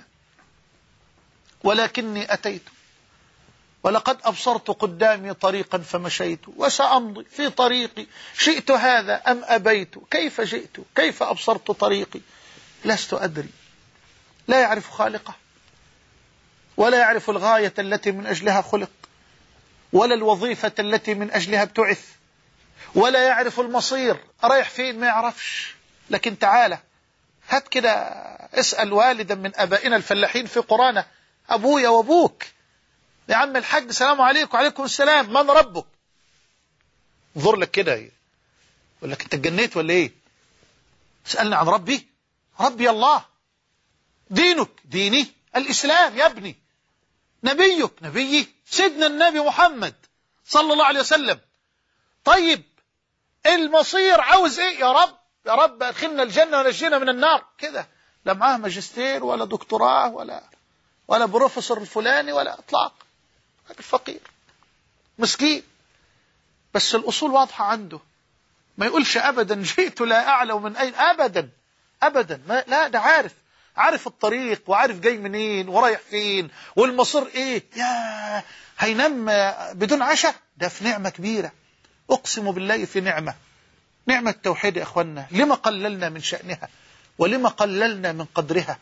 ولكني أتيت، ولقد أبصرت قدامي طريقا فمشيت، وسأمضي في طريقي، شئت هذا أم أبيت، كيف جئت، كيف أبصرت طريقي، لست أدري. لا يعرف خالقه، ولا يعرف الغاية التي من أجلها خلق، ولا الوظيفة التي من أجلها ابتعث، ولا يعرف المصير رايح فين، ما يعرفش. لكن تعالى هات كده اسأل والدا من أبائنا الفلاحين في قرانا، أبويا وأبوك، يا عم الحاج سلام عليكم. وعليكم السلام، من ربك؟ انظر لك كده يقول لك انت اتجنيت ولا ايه؟ اسألني عن ربي، ربي الله. دينك، ديني الإسلام يا ابني. نبيك، نبيي سيدنا النبي محمد صلى الله عليه وسلم. طيب المصير عاوز ايه؟ يا رب يا رب ادخلنا الجنة ونجينا من النار. كده لا معاه ماجستير ولا دكتوراه ولا ولا بروفيسور الفلاني ولا اطلاق، فقير مسكين، بس الأصول واضحة عنده. ما يقولش أبدا جئت لا أعلم من أين، أبدا أبدا ما لا، ده عارف عارف الطريق وعارف جاي منين ورايح فين والمصير إيه. يا هينام بدون عشاء؟ ده في نعمة كبيرة، أقسم بالله في نعمة، نعمة التوحيد يا أخوانا. لما قللنا من شأنها ولما قللنا من قدرها؟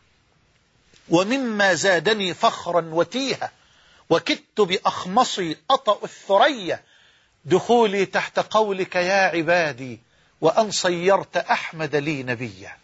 ومما زادني فخرا وتيها وكدت بأخمصي أطأ الثريا دخولي تحت قولك يا عبادي وأن صيرت أحمد لي نبيا.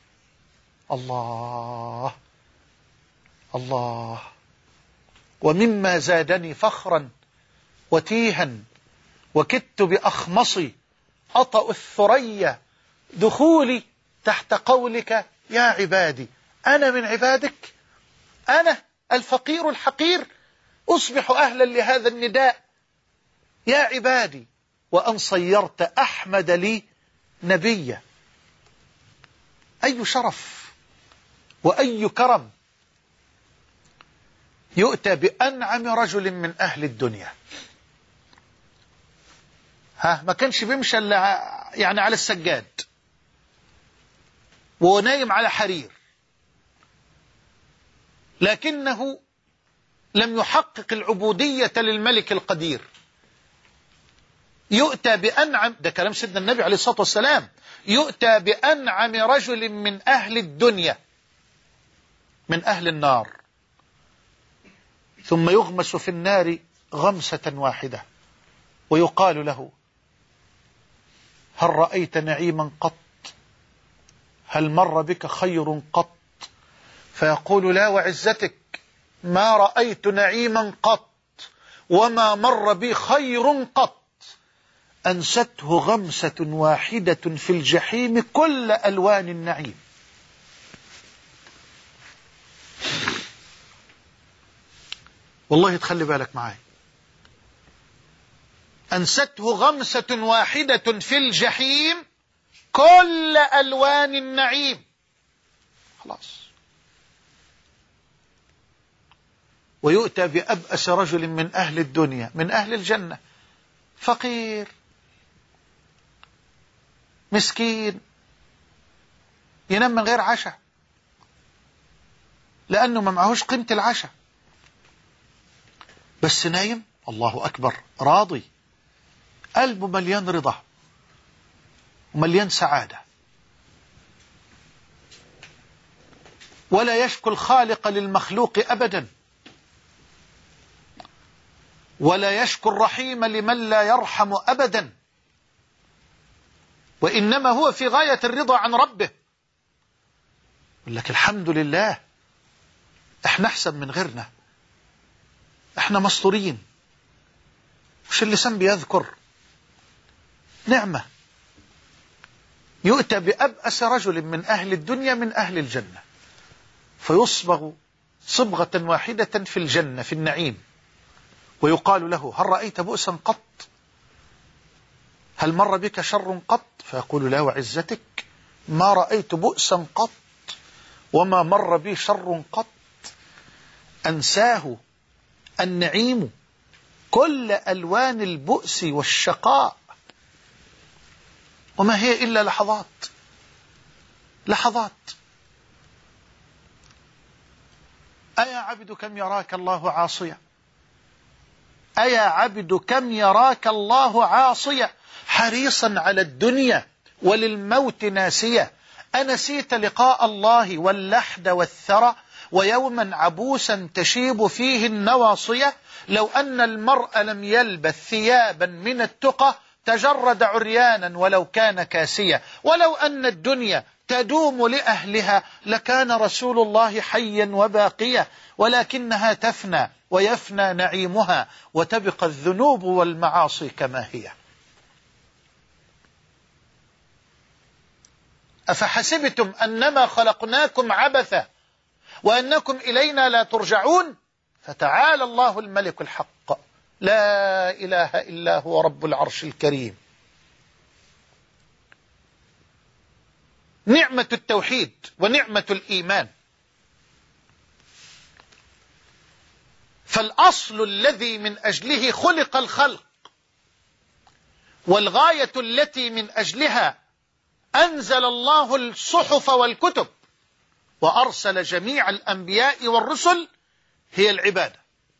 الله الله. ومما زادني فخرا وتيها وكدت بأخمصي أطأ الثريا دخولي تحت قولك يا عبادي. أنا من عبادك، أنا الفقير الحقير أصبح أهلا لهذا النداء يا عبادي وأن صيرت أحمد لي نبيا. أي شرف وأي كرم يؤتى بأنعم رجل من أهل الدنيا، ها ما كانش بيمشي يعني على السجاد ونايم على حرير، لكنه لم يحقق العبودية للملك القدير. يؤتى بأنعم، ده كلام سيدنا النبي عليه الصلاة والسلام، يؤتى بأنعم رجل من أهل الدنيا من أهل النار، ثم يغمس في النار غمسة واحدة ويقال له: هل رأيت نعيما قط؟ هل مر بك خير قط؟ فيقول: لا وعزتك ما رأيت نعيما قط وما مر بي خير قط. أنسته غمسة واحدة في الجحيم كل ألوان النعيم. والله تخلي بالك معي، أنسته غمسة واحدة في الجحيم كل ألوان النعيم. خلاص. ويؤتى بأبأس رجل من أهل الدنيا من أهل الجنة، فقير مسكين ينام من غير عشاء لأنه ما معهوش قيمة العشاء، بس نايم الله أكبر راضي، قلبه مليان رضا ومليان سعادة، ولا يشكو الخالق للمخلوق أبدا، ولا يشكو الرحيم لمن لا يرحم أبدا، وإنما هو في غاية الرضا عن ربه. يقول لك الحمد لله، احنا احسن من غيرنا، احنا مستورين، مش اللسان بيذكر نعمة. يؤتى بأبأس رجل من أهل الدنيا من أهل الجنة، فيصبغ صبغة واحدة في الجنة في النعيم، ويقال له: هل رأيت بؤسا قط؟ هل مر بك شر قط؟ فيقول: لا وعزتك ما رأيت بؤسا قط وما مر بي شر قط. أنساه النعيم كل ألوان البؤس والشقاء، وما هي إلا لحظات لحظات. أيا عبد كم يراك الله عاصيا، أيا عبد كم يراك الله عاصيا، حريصا على الدنيا وللموت ناسيا، أنسيت لقاء الله واللحد والثرى، ويوما عبوسا تشيب فيه النواصية. لو أن المرء لم يلبث ثيابا من التقى تجرد عريانا ولو كان كاسيا، ولو أن الدنيا تدوم لأهلها لكان رسول الله حيا وباقيا، ولكنها تفنى ويفنى نعيمها وتبقى الذنوب والمعاصي كما هي. أفحسبتم أنما خلقناكم عبثا وأنكم إلينا لا ترجعون، فتعالى الله الملك الحق لا إله إلا هو رب العرش الكريم. نعمة التوحيد ونعمة الإيمان، فالأصل الذي من أجله خلق الخلق، والغاية التي من أجلها أنزل الله الصحف والكتب وأرسل جميع الأنبياء والرسل، هي العبادة.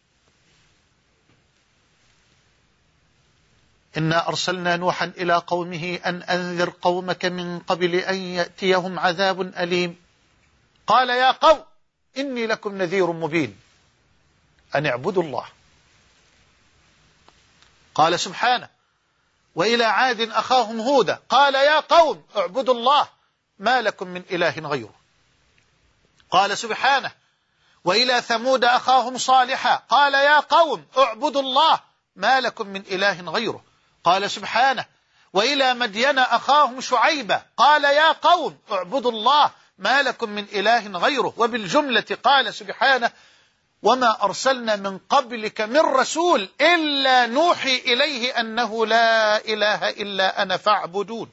إنا أرسلنا نوحا إلى قومه أن أنذر قومك من قبل أن يأتيهم عذاب أليم، قال يا قوم إني لكم نذير مبين أن اعبدوا الله. قال سبحانه: وإلى عاد أخاهم هودا قال يا قوم اعبدوا الله ما لكم من إله غيره. قال سبحانه: وإلى ثمود أخاهم صالحا قال يا قوم اعبدوا الله ما لكم من إله غيره. قال سبحانه: وإلى مدين أخاهم شعيبا قال يا قوم اعبدوا الله ما لكم من إله غيره. وبالجملة قال سبحانه: وما أرسلنا من قبلك من رسول إلا نوحي إليه أنه لا إله إلا أنا فاعبدون.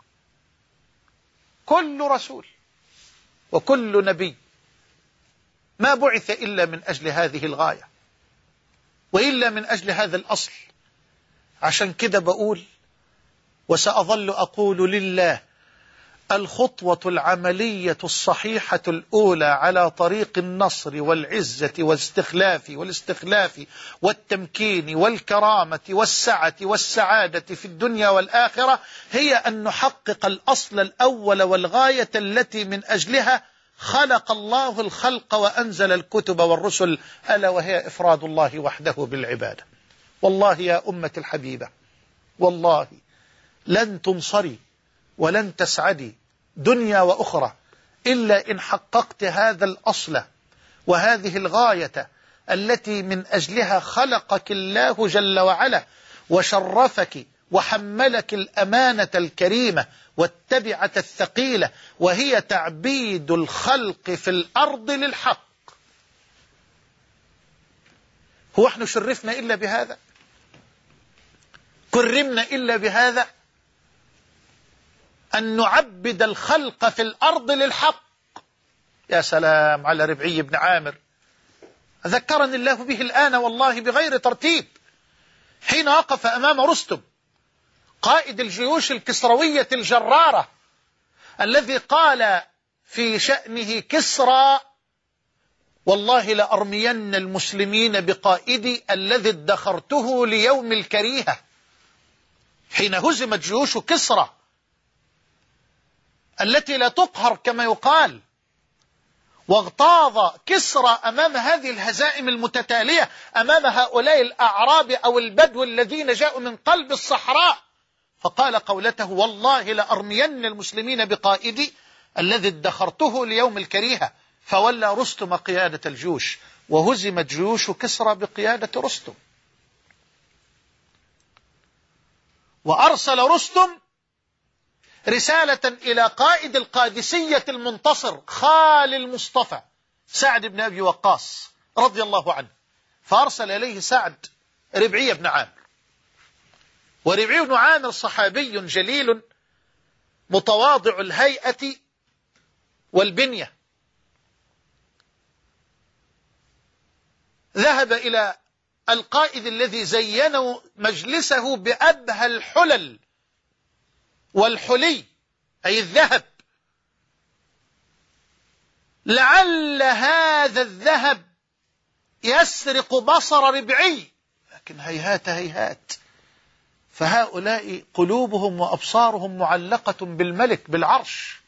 كل رسول وكل نبي ما بعث إلا من أجل هذه الغاية وإلا من أجل هذا الأصل. عشان كده بقول وسأظل أقول لله الخطوة العملية الصحيحة الأولى على طريق النصر والعزة والاستخلاف والاستخلاف والتمكين والكرامة والسعة والسعادة في الدنيا والآخرة هي أن نحقق الأصل الأول والغاية التي من أجلها خلق الله الخلق وأنزل الكتب والرسل، ألا وهي إفراد الله وحده بالعبادة. والله يا أمة الحبيبة، والله لن تنصري ولن تسعدي دنيا وأخرى إلا إن حققت هذا الأصل وهذه الغاية التي من أجلها خلقك الله جل وعلا وشرفك وحملك الأمانة الكريمة والتبعة الثقيلة، وهي تعبيد الخلق في الأرض للحق. هو احنا شرفنا إلا بهذا؟ كرمنا إلا بهذا؟ أن نعبد الخلق في الأرض للحق. يا سلام على ربعي بن عامر، ذكرني الله به الآن والله بغير ترتيب، حين وقف أمام رستم قائد الجيوش الكسروية الجرارة الذي قال في شأنه كسرى: والله لأرمين المسلمين بقائدي الذي ادخرته ليوم الكريهة. حين هزمت جيوش كسرى التي لا تقهر كما يقال، واغتاظ كسرى أمام هذه الهزائم المتتالية، أمام هؤلاء الأعراب أو البدو الذين جاءوا من قلب الصحراء، فقال قولته: والله لأرمين المسلمين بقائدي الذي ادخرته ليوم الكريهة. فولى رستم قيادة الجيوش، وهزمت جيوش كسرى بقيادة رستم. وأرسل رستم رسالة إلى قائد القادسية المنتصر خال المصطفى سعد بن أبي وقاص رضي الله عنه، فأرسل إليه سعد ربعي بن عامر. وربعي بن عامر صحابي جليل متواضع الهيئة والبنية، ذهب إلى القائد الذي زينوا مجلسه بأبهى الحلل والحلي أي الذهب، لعل هذا الذهب يسرق بصر ربعي، لكن هيهات هيهات، فهؤلاء قلوبهم وأبصارهم معلقة بالملك بالعرش،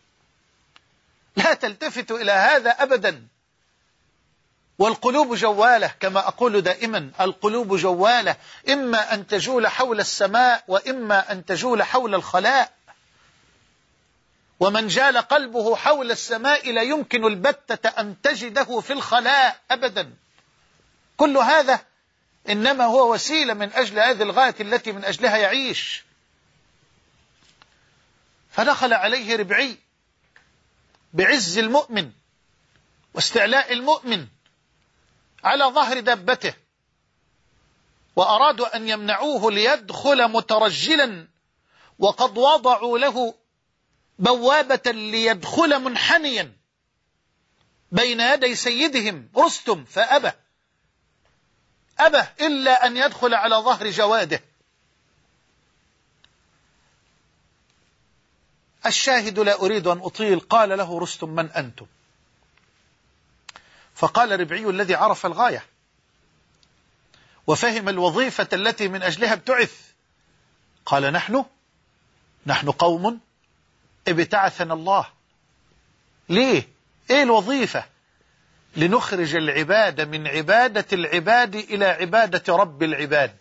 لا تلتفت إلى هذا أبدا. والقلوب جوالة كما أقول دائما، القلوب جوالة، إما أن تجول حول السماء وإما أن تجول حول الخلاء، ومن جال قلبه حول السماء لا يمكن البتة أن تجده في الخلاء أبدا. كل هذا إنما هو وسيلة من أجل هذه الغاية التي من أجلها يعيش. فدخل عليه ربعي بعز المؤمن واستعلاء المؤمن على ظهر دابته، وأرادوا أن يمنعوه ليدخل مترجلا، وقد وضعوا له بوابة ليدخل منحنيا بين يدي سيدهم رستم، فأبى أبى إلا أن يدخل على ظهر جواده. الشاهد لا أريد أن أطيل، قال له رستم: من أنتم؟ فقال ربعي الذي عرف الغاية وفهم الوظيفة التي من أجلها ابتعث، قال: نحن نحن قوم ابتعثنا الله. ليه؟ ايه الوظيفة؟ لنخرج العباد من عبادة العباد إلى عبادة رب العباد،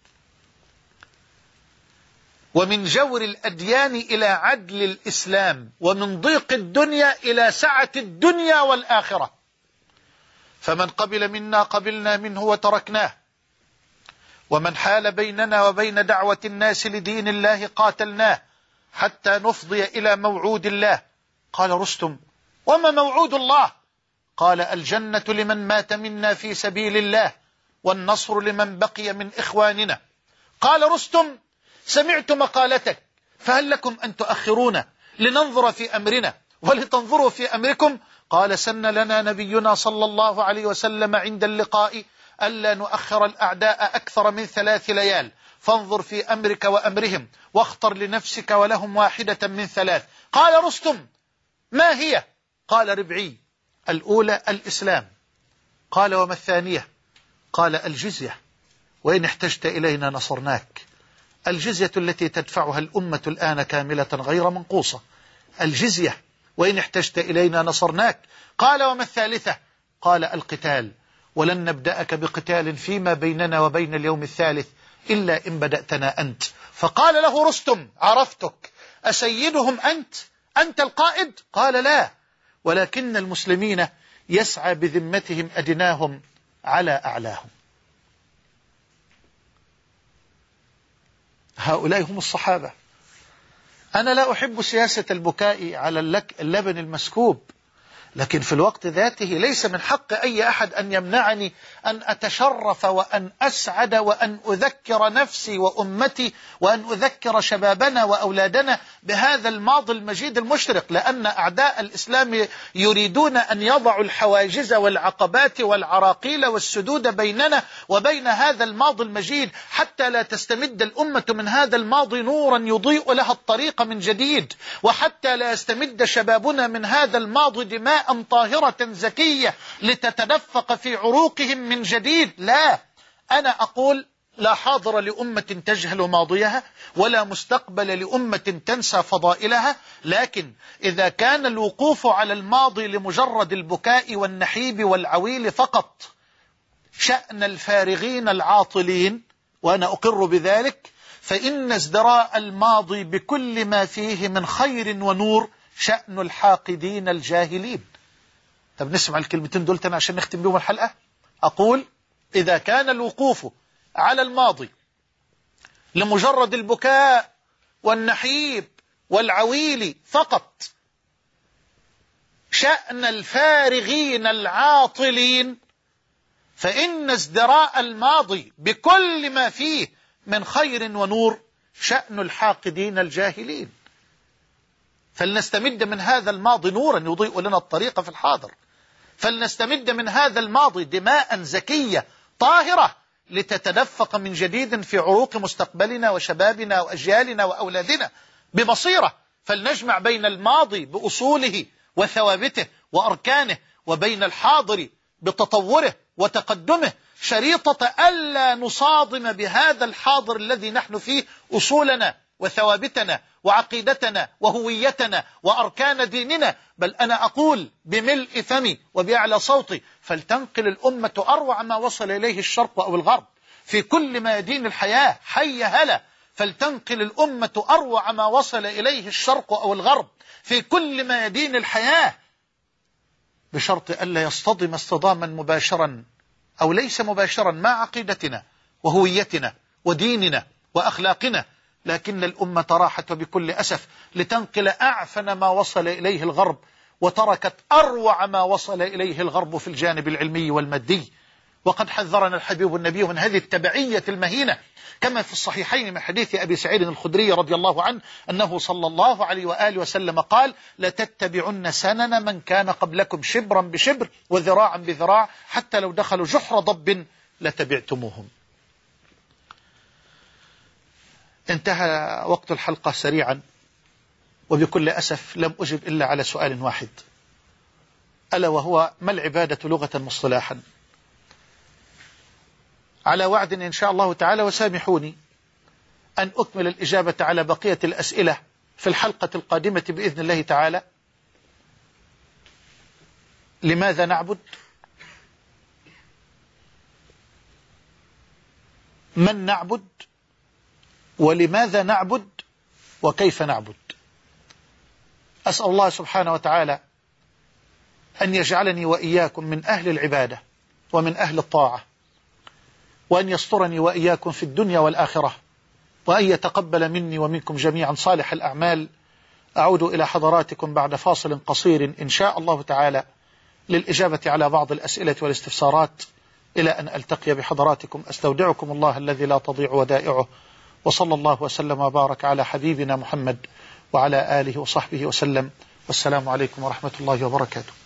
ومن جور الأديان إلى عدل الإسلام، ومن ضيق الدنيا إلى سعة الدنيا والآخرة. فمن قبل منا قبلنا منه وتركناه، ومن حال بيننا وبين دعوة الناس لدين الله قاتلناه حتى نفضي إلى موعود الله. قال رستم: وما موعود الله؟ قال: الجنة لمن مات منا في سبيل الله، والنصر لمن بقي من إخواننا. قال رستم: سمعت مقالتك، فهل لكم أن تؤخرونا لننظر في أمرنا ولتنظروا في أمركم؟ قال سن لنا نبينا صلى الله عليه وسلم عند اللقاء ألا نؤخر الأعداء أكثر من ثلاث ليال، فانظر في أمرك وأمرهم واختر لنفسك ولهم واحدة من ثلاث. قال رستم: ما هي؟ قال ربعي: الأولى الإسلام. قال: وما الثانية؟ قال: الجزية، وإن احتجت إلينا نصرناك. الجزية التي تدفعها الأمة الآن كاملة غير منقوصة، الجزية، وإن احتجت إلينا نصرناك. قال: وما الثالثة؟ قال: القتال، ولن نبدأك بقتال فيما بيننا وبين اليوم الثالث إلا إن بدأتنا أنت. فقال له رستم: عرفتك، أسيدهم أنت؟ أنت القائد؟ قال: لا، ولكن المسلمين يسعى بذمتهم أدناهم على أعلاهم. هؤلاء هم الصحابة. أنا لا أحب سياسة البكاء على اللبن المسكوب، لكن في الوقت ذاته ليس من حق أي أحد أن يمنعني أن أتشرف وأن أسعد وأن أذكر نفسي وأمتي وأن أذكر شبابنا وأولادنا بهذا الماضي المجيد المشرق، لأن أعداء الإسلام يريدون أن يضعوا الحواجز والعقبات والعراقيل والسدود بيننا وبين هذا الماضي المجيد، حتى لا تستمد الأمة من هذا الماضي نورا يضيء لها الطريق من جديد، وحتى لا يستمد شبابنا من هذا الماضي دماء طاهرة زكية لتتدفق في عروقهم من جديد. لا، أنا أقول: لا حاضر لأمة تجهل ماضيها، ولا مستقبل لأمة تنسى فضائلها، لكن إذا كان الوقوف على الماضي لمجرد البكاء والنحيب والعويل فقط شأن الفارغين العاطلين، وأنا أقر بذلك، فإن ازدراء الماضي بكل ما فيه من خير ونور شأن الحاقدين الجاهلين. طب نسمع الكلمتين دول تاني عشان نختم بهم الحلقة. أقول: إذا كان الوقوف على الماضي لمجرد البكاء والنحيب والعويل فقط شأن الفارغين العاطلين، فإن ازدراء الماضي بكل ما فيه من خير ونور شأن الحاقدين الجاهلين. فلنستمد من هذا الماضي نورا يضيء لنا الطريق في الحاضر، فلنستمد من هذا الماضي دماء زكية طاهرة لتتدفق من جديد في عروق مستقبلنا وشبابنا وأجيالنا وأولادنا ببصيرة. فلنجمع بين الماضي بأصوله وثوابته وأركانه وبين الحاضر بتطوره وتقدمه، شريطة ألا نصادم بهذا الحاضر الذي نحن فيه أصولنا وثوابتنا وعقيدتنا وهويتنا وأركان ديننا. بل أنا أقول بملء فمي وبأعلى صوتي: فلتنقل الأمة أروع ما وصل إليه الشرق أو الغرب في كل ميادين الحياة. حي هلا! فلتنقل الأمة أروع ما وصل إليه الشرق أو الغرب في كل ميادين الحياة، بشرط ألا يصطدم اصطداما مباشرا أو ليس مباشرا مع عقيدتنا وهويتنا وديننا وأخلاقنا. لكن الأمة راحت بكل أسف لتنقل أعفن ما وصل إليه الغرب، وتركت أروع ما وصل إليه الغرب في الجانب العلمي والمادي. وقد حذرنا الحبيب النبي من هذه التبعية المهينة، كما في الصحيحين من حديث أبي سعيد الخدري رضي الله عنه أنه صلى الله عليه وآله وسلم قال: لتتبعن سنن من كان قبلكم شبرا بشبر وذراعا بذراع، حتى لو دخلوا جحر ضب لتبعتموهم. انتهى وقت الحلقة سريعا، وبكل أسف لم أجب إلا على سؤال واحد، ألا وهو: ما العبادة لغة مصطلحا؟ على وعد إن شاء الله تعالى، وسامحوني أن أكمل الإجابة على بقية الأسئلة في الحلقة القادمة بإذن الله تعالى. لماذا نعبد؟ من نعبد؟ ولماذا نعبد؟ وكيف نعبد؟ أسأل الله سبحانه وتعالى أن يجعلني وإياكم من أهل العبادة ومن أهل الطاعة، وأن يسترني وإياكم في الدنيا والآخرة، وأن يتقبل مني ومنكم جميعا صالح الأعمال. أعود إلى حضراتكم بعد فاصل قصير إن شاء الله تعالى للإجابة على بعض الأسئلة والاستفسارات، إلى أن ألتقي بحضراتكم. أستودعكم الله الذي لا تضيع ودائعه، وصلى الله وسلم وبارك على حبيبنا محمد وعلى آله وصحبه وسلم، والسلام عليكم ورحمة الله وبركاته.